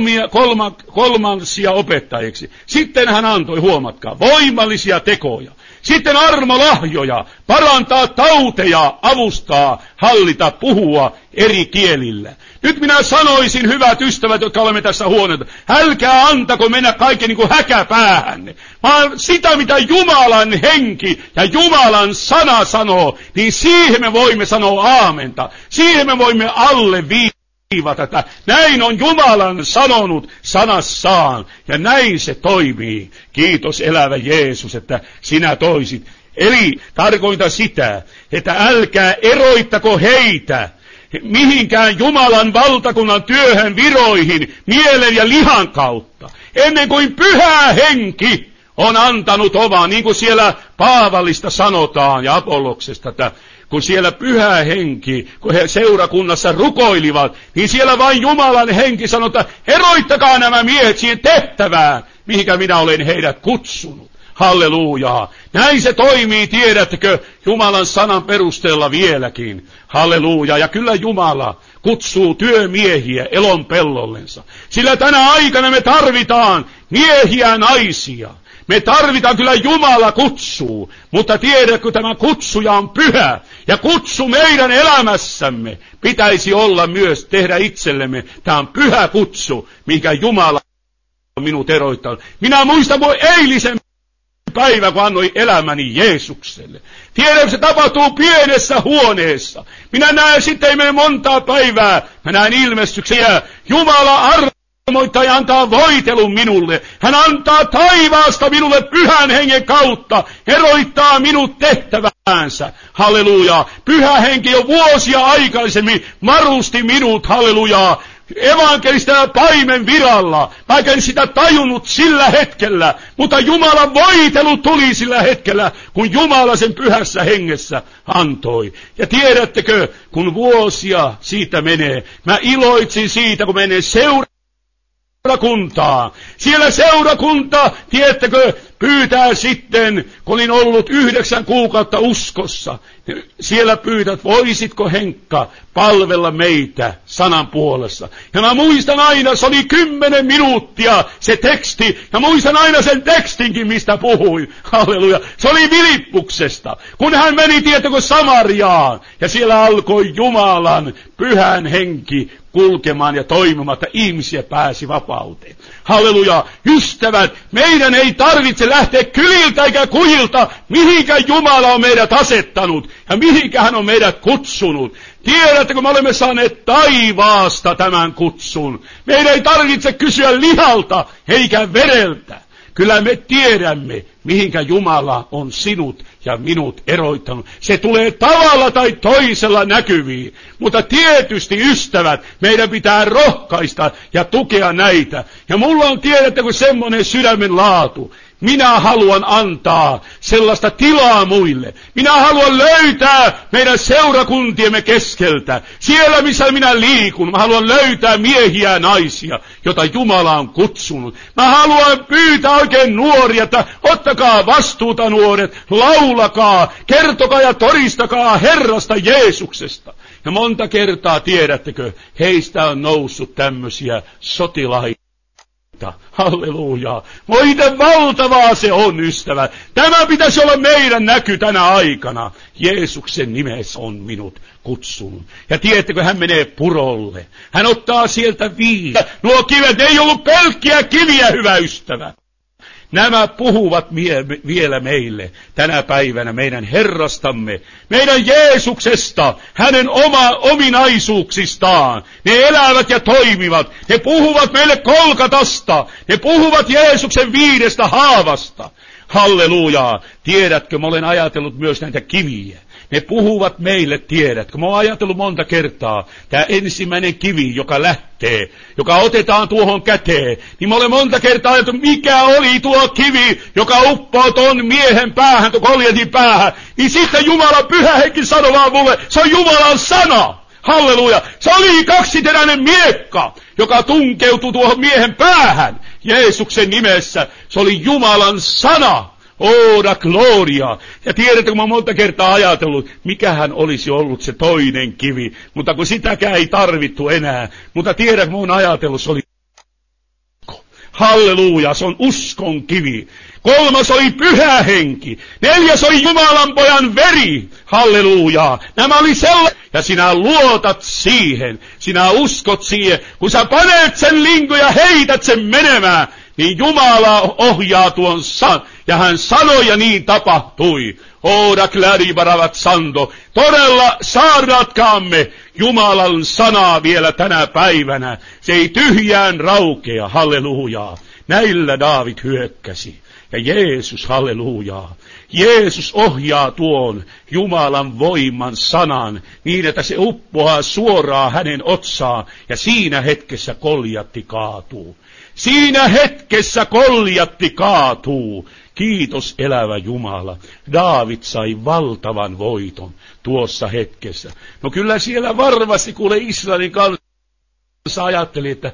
kolmansia opettajiksi. Sitten hän antoi, huomatkaa, voimallisia tekoja. Sitten armolahjoja, parantaa tauteja, avustaa, hallita, puhua eri kielillä. Nyt minä sanoisin, hyvät ystävät, jotka olemme tässä huoneessa, älkää antako mennä kaiken niin kuin häkäpäähänne, vaan sitä, mitä Jumalan henki ja Jumalan sana sanoo, niin siihen me voimme sanoa aamenta. Siihen me voimme alleviivata, että näin on Jumalan sanonut sanassaan, ja näin se toimii. Kiitos elävä Jeesus, että sinä toisit. Eli tarkoitan sitä, että älkää eroittako heitä mihinkään Jumalan valtakunnan työhön viroihin mielen ja lihan kautta, ennen kuin Pyhä Henki on antanut omaa, niin kuin siellä Paavallista sanotaan ja Apolloksesta, että kun siellä Pyhä Henki, kun he seurakunnassa rukoilivat, niin siellä vain Jumalan henki sanoi, että eroittakaa nämä miehet siihen tehtävään, mihinkä minä olen heidät kutsunut. Hallelujaa. Näin se toimii, tiedättekö, Jumalan sanan perusteella vieläkin. Halleluja. Ja kyllä Jumala kutsuu työmiehiä elon pellollensa. Sillä tänä aikana me tarvitaan miehiä, naisia. Me tarvitaan, kyllä Jumala kutsuu, mutta tiedätkö, tämä kutsuja on pyhä. Ja kutsu meidän elämässämme pitäisi olla myös tehdä itsellemme. Tämä on pyhä kutsu, mikä Jumala on minut eroittanut. Minä muistan mun eilisen päivä, kun annoin elämäni Jeesukselle. Tiedätkö, se tapahtuu pienessä huoneessa. Minä näen, sitten ei mene montaa päivää. Mä näen ilmestyksiä. Jumala armoittaa ja antaa voitelun minulle. Hän antaa taivaasta minulle Pyhän Hengen kautta. Eroittaa minut tehtäväänsä. Halleluja. Pyhä Henki jo vuosia aikaisemmin marusti minut. Halleluja. Evankelista ja paimen viralla. Mä en sitä tajunnut sillä hetkellä, mutta Jumalan voitelu tuli sillä hetkellä, kun Jumala sen Pyhässä Hengessä antoi. Ja tiedättekö, kun vuosia siitä menee, mä iloitsin siitä, kun menee seurakuntaa. Siellä seurakunta, tiedättekö, pyytää sitten, kun olin ollut 9 kuukautta uskossa, siellä pyytät, voisitko Henkka palvella meitä sanan puolessa. Ja mä muistan aina, se oli 10 minuuttia se teksti, ja muistan aina sen tekstinkin, mistä puhuin. Halleluja. Se oli Filippuksesta, kun hän meni, tiedätkö, Samariaan, ja siellä alkoi Jumalan pyhän henki kulkemaan ja toimimaan, että ihmisiä pääsi vapauteen. Halleluja. Ystävät, meidän ei tarvitse lähteä kyliltä eikä kujilta, mihinkä Jumala on meidät asettanut ja mihinkä hän on meidät kutsunut. Tiedättekö, me olemme saaneet taivaasta tämän kutsun. Meidän ei tarvitse kysyä lihalta eikä vereltä. Kyllä me tiedämme, mihinkä Jumala on sinut ja minut eroittanut. Se tulee tavalla tai toisella näkyviin. Mutta tietysti, ystävät, meidän pitää rohkaista ja tukea näitä. Ja mulla on, tiedättekö, semmoinen sydämen laatu. Minä haluan antaa sellaista tilaa muille. Minä haluan löytää meidän seurakuntiemme keskeltä. Siellä, missä minä liikun, mä haluan löytää miehiä ja naisia, jota Jumala on kutsunut. Mä haluan pyytää oikein nuoria, että ottakaa vastuuta nuoret, laulakaa, kertokaa ja todistakaa Herrasta Jeesuksesta. Ja monta kertaa, tiedättekö, heistä on noussut tämmöisiä sotilaita. Halleluja. Miten valtavaa se on, ystävä. Tämä pitäisi olla meidän näky tänä aikana. Jeesuksen nimessä on minut kutsunut. Ja tiedättekö, hän menee purolle. Hän ottaa sieltä viiä. Nuo kivet ei ollut pelkkiä kiviä, hyvä ystävä. Nämä puhuvat vielä meille tänä päivänä meidän Herrastamme, meidän Jeesuksesta, hänen ominaisuuksistaan. Ne elävät ja toimivat. Ne puhuvat meille Kolkatasta. Ne puhuvat Jeesuksen 5 haavasta. Hallelujaa. Tiedätkö, mä olen ajatellut myös näitä kiviä. Ne puhuvat meille, tiedätkö. Mä oon ajatellut monta kertaa, tämä ensimmäinen kivi, joka lähtee, joka otetaan tuohon käteen, niin mä olen monta kertaa ajatellut, mikä oli tuo kivi, joka uppoo ton miehen päähän, tuon Goljatin päähän. Niin sitten Jumalan pyhä henki sanoi vaan mulle, se on Jumalan sana. Halleluja. Se oli kaksiteräinen miekka, joka tunkeutui tuohon miehen päähän. Jeesuksen nimessä se oli Jumalan sana. Oda gloria. Ja tiedätkö, mä oon monta kertaa ajatellut, mikähän olisi ollut se toinen kivi. Mutta kun sitäkään ei tarvittu enää. Mutta tiedätkö, mä oon ajatellut, se oli halleluja, se on uskon kivi. 3 oli pyhä henki. 4 oli Jumalan pojan veri. Halleluja. Nämä oli sellainen. Ja sinä luotat siihen. Sinä uskot siihen. Kun sä panet sen linkun ja heität sen menemään, niin Jumala ohjaa tuon san. Ja hän sanoi ja niin tapahtui. Oda klädibaravat sando. Todella saarnatkaamme Jumalan sanaa vielä tänä päivänä. Se ei tyhjään raukea. Hallelujaa. Näillä Daavid hyökkäsi. Ja Jeesus, hallelujaa. Jeesus ohjaa tuon Jumalan voiman sanan niin, että se uppoaa suoraan hänen otsaan. Ja siinä hetkessä Goljatti kaatuu. Siinä hetkessä Goljatti kaatuu. Kiitos elävä Jumala. Daavid sai valtavan voiton tuossa hetkessä. No kyllä siellä varmasti, kuule, Israelin kanssa ajatteli, että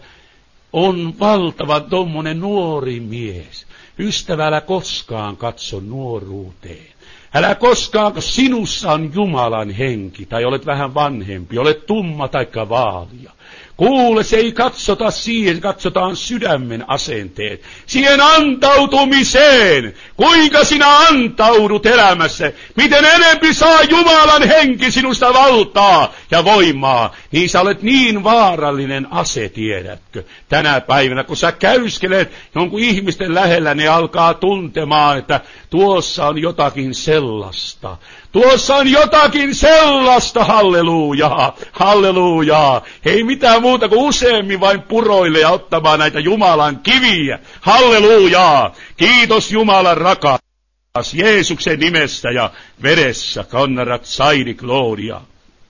on valtava tommonen nuori mies. Ystävä, älä koskaan katso nuoruuteen. Älä koskaan, kun sinussa on Jumalan henki, tai olet vähän vanhempi, olet tumma taikka vaalia. Kuule, se ei katsota siihen, katsotaan sydämen asenteet. Siihen antautumiseen. Kuinka sinä antaudut elämässä. Miten enempi saa Jumalan henki sinusta valtaa ja voimaa. Niin sä olet niin vaarallinen ase, tiedätkö. Tänä päivänä, kun sä käyskelet jonkun ihmisten lähellä, ne alkaa tuntemaan, että tuossa on jotakin sellaista. Tuossa on jotakin sellaista, hallelujaa, hallelujaa. Ei mitään muuta kuin useammin vain puroille ja ottamaan näitä Jumalan kiviä. Hallelujaa. Kiitos Jumalan rakas Jeesuksen nimessä ja veressä. Kannarat saidi gloria.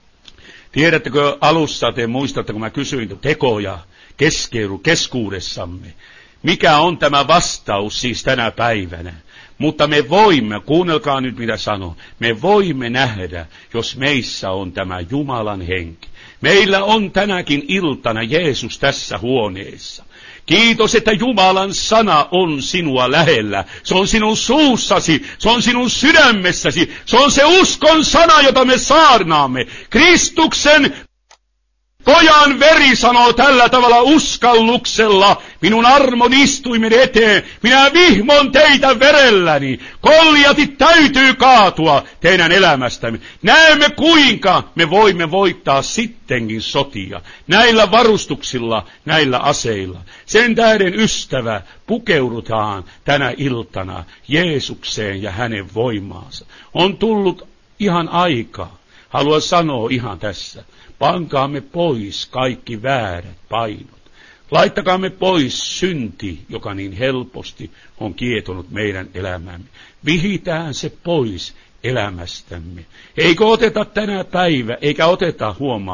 Tiedättekö alussa, te muistatte, kun mä kysyin tekoja keskuudessamme. Mikä on tämä vastaus siis tänä päivänä? Mutta me voimme, kuunnelkaa nyt mitä sanon, me voimme nähdä, jos meissä on tämä Jumalan henki. Meillä on tänäkin iltana Jeesus tässä huoneessa. Kiitos, että Jumalan sana on sinua lähellä. Se on sinun suussasi, se on sinun sydämessäsi, se on se uskon sana, jota me saarnaamme. Kristuksen Pojan veri sanoo tällä tavalla uskalluksella, minun armon istuimen eteen, minä vihmon teitä verelläni, Goljatit täytyy kaatua teidän elämästämme. Näemme kuinka me voimme voittaa sittenkin sotia, näillä varustuksilla, näillä aseilla. Sen tähden ystävä, pukeudutaan tänä iltana Jeesukseen ja hänen voimaansa. On tullut ihan aika, haluan sanoa ihan tässä. Pankaamme pois kaikki väärät painot. Laittakaamme pois synti, joka niin helposti on kietonut meidän elämämme. Vihitään se pois elämästämme. Eikö oteta tänä päivä, eikä oteta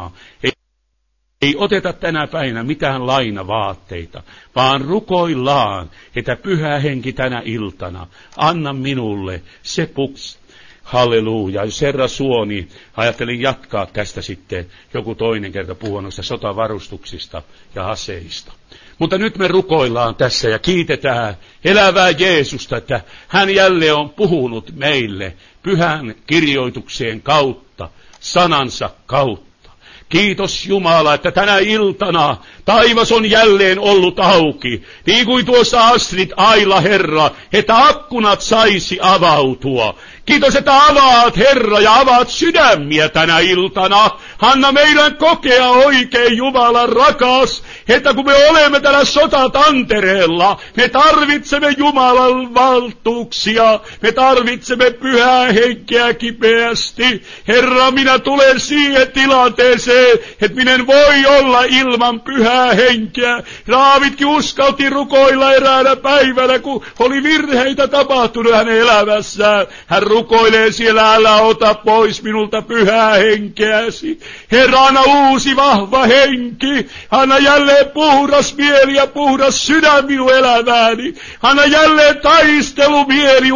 ei oteta tänä päivänä mitään lainavaatteita, vaan rukoillaan, että Pyhä Henki tänä iltana, anna minulle se puks. Halleluja. Jos Herra suo, niin ajattelin jatkaa tästä sitten joku toinen kerta puhua noista sotavarustuksista ja aseista. Mutta nyt me rukoillaan tässä ja kiitetään elävää Jeesusta, että hän jälleen on puhunut meille pyhän kirjoitukseen kautta, sanansa kautta. Kiitos Jumala, että tänä iltana taivas on jälleen ollut auki. Niin kuin tuossa Astrid Aila, Herra, että akkunat saisi avautua. Kiitos, että avaat, Herra, ja avaat sydämiä tänä iltana. Anna meidän kokea oikein, Jumala rakas, että kun me olemme täällä sotatantereella, me tarvitsemme Jumalan valtuuksia, me tarvitsemme Pyhää Henkeä kipeästi. Herra, minä tulen siihen tilanteeseen, että minä en voi olla ilman Pyhää Henkeä. Raavidkin uskalti rukoilla eräänä päivänä, kun oli virheitä tapahtunut hänen elämässään. Hän rukoilee siellä, älä ota pois minulta Pyhää Henkeäsi. Herra, anna uusi vahva henki. Anna jälleen puhdas mieli ja puhdas sydän minun elämääni. Anna jälleen taistelumieli,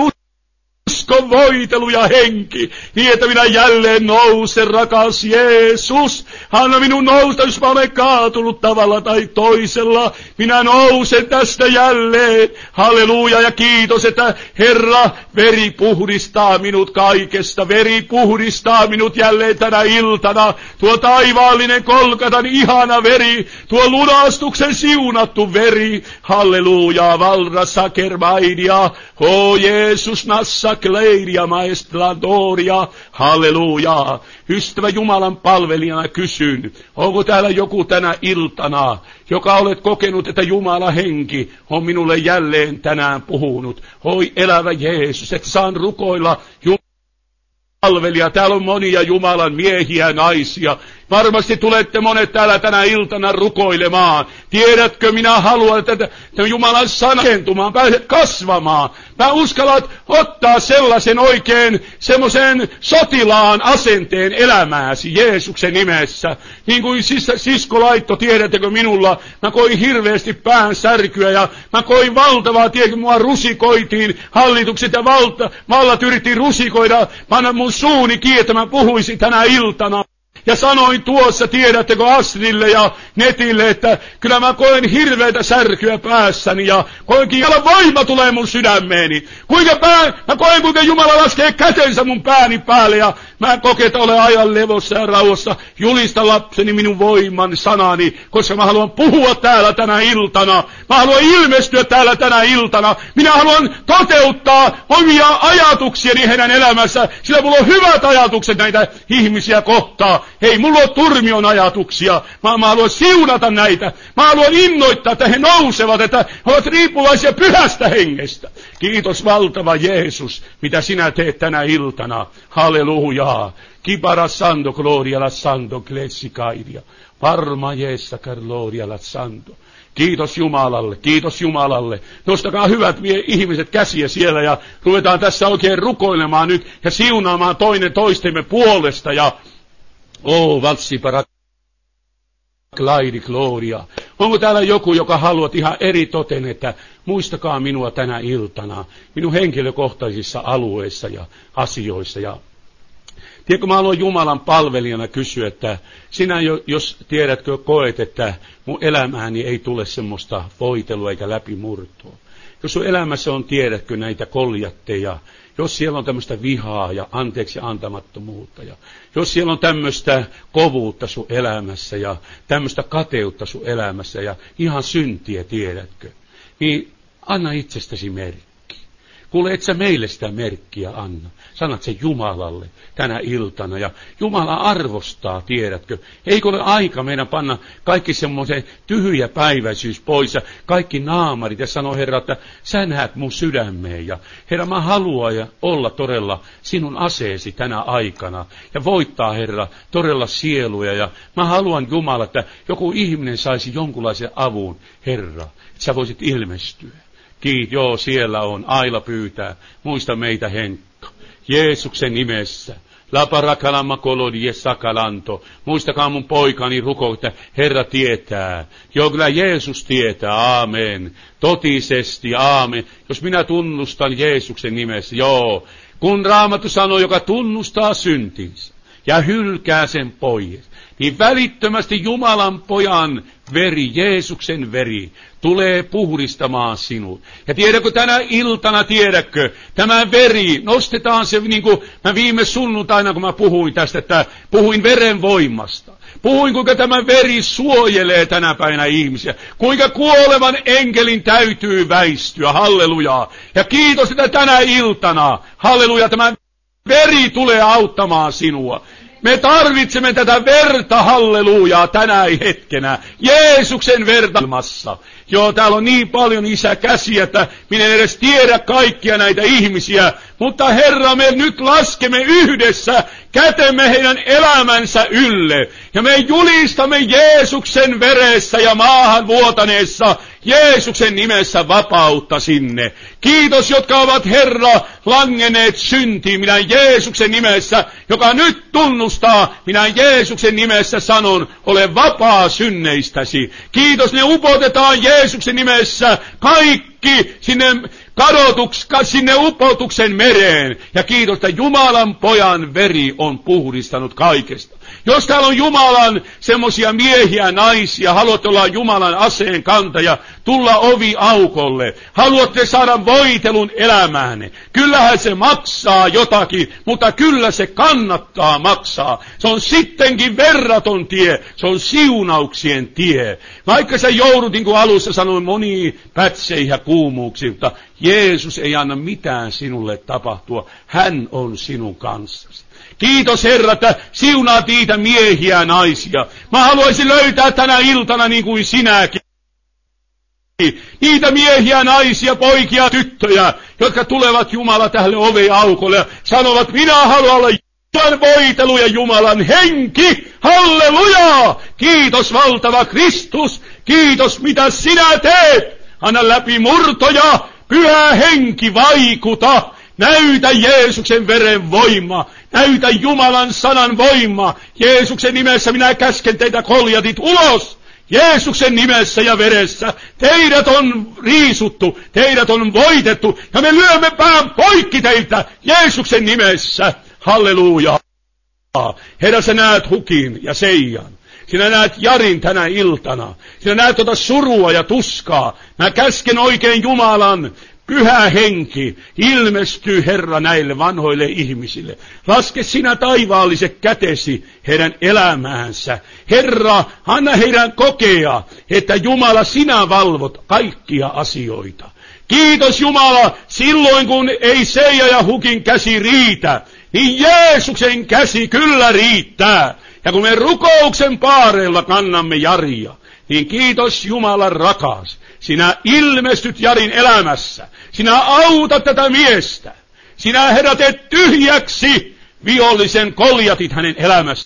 uskon voitelu ja henki, niin että minä jälleen nousen, rakas Jeesus. Anna minun nousta, jos mä olen kaatunut tavalla tai toisella. Minä nousen tästä jälleen. Halleluja ja kiitos, että Herra, veri puhdistaa minut kaikesta. Veri puhdistaa minut jälleen tänä iltana. Tuo taivaallinen Golgatan ihana veri, tuo lunastuksen siunattu veri. Halleluja, valra sakermaidia, o Jeesus nassa Kleiria maestrandoria, halleluja. Ystävä Jumalan palvelijana kysyn, onko täällä joku tänä iltana, joka olet kokenut, että Jumala henki on minulle jälleen tänään puhunut. Oi elävä Jeesus, että saan rukoilla palvelija. Täällä on monia Jumalan miehiä ja naisia. Varmasti tulette monet täällä tänä iltana rukoilemaan. Tiedätkö, minä haluan, että Jumalan sanakentumaan pääset kasvamaan. Mä uskallat ottaa sellaisen oikein, semmoisen sotilaan asenteen elämääsi Jeesuksen nimessä. Niin kuin sisko laittoi, tiedättekö minulla, mä koin hirveästi pään särkyä ja mä koin valtavaa, tiedätkö, mua rusikoitiin, hallitukset ja vallat yritti rusikoida, panna mun suuni kiinni, että mä puhuisin tänä iltana. Ja sanoin tuossa, tiedättekö, Astridille ja netille, että kyllä mä koen hirveätä särkyä päässäni ja koenkin, Jumalan voima tulee mun sydämeeni. Mä koen, kuinka Jumala laskee kätensä mun pääni päälle ja mä koken, että olen ajan levossa ja rauhassa. Julista lapseni minun voiman sanani, koska mä haluan puhua täällä tänä iltana. Mä haluan ilmestyä täällä tänä iltana. Minä haluan toteuttaa omia ajatuksiani heidän elämässä, sillä mulla on hyvät ajatukset näitä ihmisiä kohtaan. Ei mulla ole turmion ajatuksia, vaan mä haluan siunata näitä. Mä haluan innoittaa, että he nousevat, että he ovat riippuvaisia Pyhästä Hengestä. Kiitos valtava Jeesus, mitä sinä teet tänä iltana. Hallelujaa. Kipara sando, gloria la sando, klessikaidia. Parma jeessa, gloria la sando. Kiitos Jumalalle, kiitos Jumalalle. Nostakaa hyvät ihmiset käsiä siellä ja ruvetaan tässä oikein rukoilemaan nyt ja siunaamaan toinen toistemme puolesta ja valtsipara klaidi gloria. Onko täällä joku, joka haluat ihan eri toten, että muistakaa minua tänä iltana, minun henkilökohtaisissa alueissa ja asioissa. Ja Tiedätkö, mä haluan Jumalan palvelijana kysyä, että sinä jos tiedätkö, koet, että mun elämääni ei tule semmoista voitelua eikä läpimurtoa. Jos sun elämässä on, tiedätkö, näitä koljatteja, jos siellä on tämmöistä vihaa ja anteeksi antamattomuutta, ja jos siellä on tämmöistä kovuutta sun elämässä ja tämmöistä kateutta sun elämässä ja ihan syntiä, tiedätkö, niin anna itsestäsi merkki. Kuule, et sä meille sitä merkkiä anna. Sanat sen Jumalalle tänä iltana. Ja Jumala arvostaa, tiedätkö. Eikö ole aika meidän panna kaikki semmoisen tyhjä päiväisyys pois ja kaikki naamarit ja sanoo, Herra, että sä näet mun sydämeen. Ja Herra, mä haluan olla todella sinun aseesi tänä aikana. Ja voittaa, Herra, todella sieluja. Ja mä haluan, Jumala, että joku ihminen saisi jonkunlaisen avun, Herra, että sä voisit ilmestyä. Joo, siellä on. Aila pyytää. Muista meitä, Henkka. Jeesuksen nimessä. Laparakalamma kolodie sakalanto. Muistakaa mun poikani ruko, että Herra tietää. Joo, kyllä Jeesus tietää. Aamen. Totisesti. Aamen. Jos minä tunnustan Jeesuksen nimessä. Joo. Kun Raamattu sanoo, joka tunnustaa syntinsä ja hylkää sen pois, niin välittömästi Jumalan pojan veri, Jeesuksen veri, tulee puhdistamaan sinut. Ja tiedätkö tänä iltana, tiedätkö, tämä veri, nostetaan se niin kuin mä viime sunnuntaina, kun mä puhuin tästä, että puhuin veren voimasta. Puhuin, kuinka tämä veri suojelee tänä päivänä ihmisiä. Kuinka kuolevan enkelin täytyy väistyä, hallelujaa. Ja kiitos, että tänä iltana, halleluja, tämä veri tulee auttamaan sinua. Me tarvitsemme tätä verta, hallelujaa, tänä hetkenä. Jeesuksen verta ilmassa. Joo, täällä on niin paljon, Isä, käsiä, että minä en edes tiedä kaikkia näitä ihmisiä. Mutta Herra, me nyt laskemme yhdessä kätemme heidän elämänsä ylle. Ja me julistamme Jeesuksen veressä ja maahan vuotaneessa Jeesuksen nimessä vapautta sinne. Kiitos, jotka ovat, Herra, langenneet syntiin. Minä Jeesuksen nimessä, joka nyt tunnustaa, minä Jeesuksen nimessä sanon, ole vapaa synneistäsi. Kiitos, ne upotetaan Jeesuksen nimessä kaikki sinne upotuksen mereen. Ja kiitos, että Jumalan pojan veri on puhdistanut kaikesta. Jos täällä on Jumalan semmoisia miehiä, naisia, haluatte olla Jumalan aseen kantaja, tulla ovi aukolle, haluatte saada voitelun elämäänne. Kyllähän se maksaa jotakin, mutta kyllä se kannattaa maksaa. Se on sittenkin verraton tie, se on siunauksien tie. Vaikka sä joudut, niin kuin alussa sanoin, moniin pätseihin ja kuumuuksiin, mutta Jeesus ei anna mitään sinulle tapahtua. Hän on sinun kanssasi. Kiitos, Herra, että siunaat niitä miehiä ja naisia. Mä haluaisin löytää tänä iltana niin kuin sinäkin. Niitä miehiä, naisia, poikia, tyttöjä, jotka tulevat Jumala tälle oveaukolle ja sanovat, minä haluan olla Jumalan voitelu ja Jumalan henki. Halleluja! Kiitos, valtava Kristus. Kiitos, mitä sinä teet. Anna läpi murtoja, pyhä henki vaikuta. Näytä Jeesuksen veren voima. Näytä Jumalan sanan voima. Jeesuksen nimessä minä käsken teitä koljatit ulos. Jeesuksen nimessä ja veressä. Teidät on riisuttu. Teidät on voitettu. Ja me lyömme pään poikki teiltä. Jeesuksen nimessä. Halleluja. Herra, sä näet Hukin ja Seijan. Sinä näet Jarin tänä iltana. Sinä näet tuota surua ja tuskaa. Mä käsken oikein Jumalan. Pyhä henki ilmestyy, Herra, näille vanhoille ihmisille. Laske sinä taivaalliset kätesi heidän elämäänsä. Herra, anna heidän kokea, että Jumala, sinä valvot kaikkia asioita. Kiitos Jumala, silloin kun ei Seija ja Hukin käsi riitä, niin Jeesuksen käsi kyllä riittää. Ja kun me rukouksen paareilla kannamme Jaria, niin kiitos Jumala rakas. Sinä ilmestyt Jarin elämässä. Sinä autat tätä miestä. Sinä, Herra, teet tyhjäksi vihollisen koljatit hänen elämässä.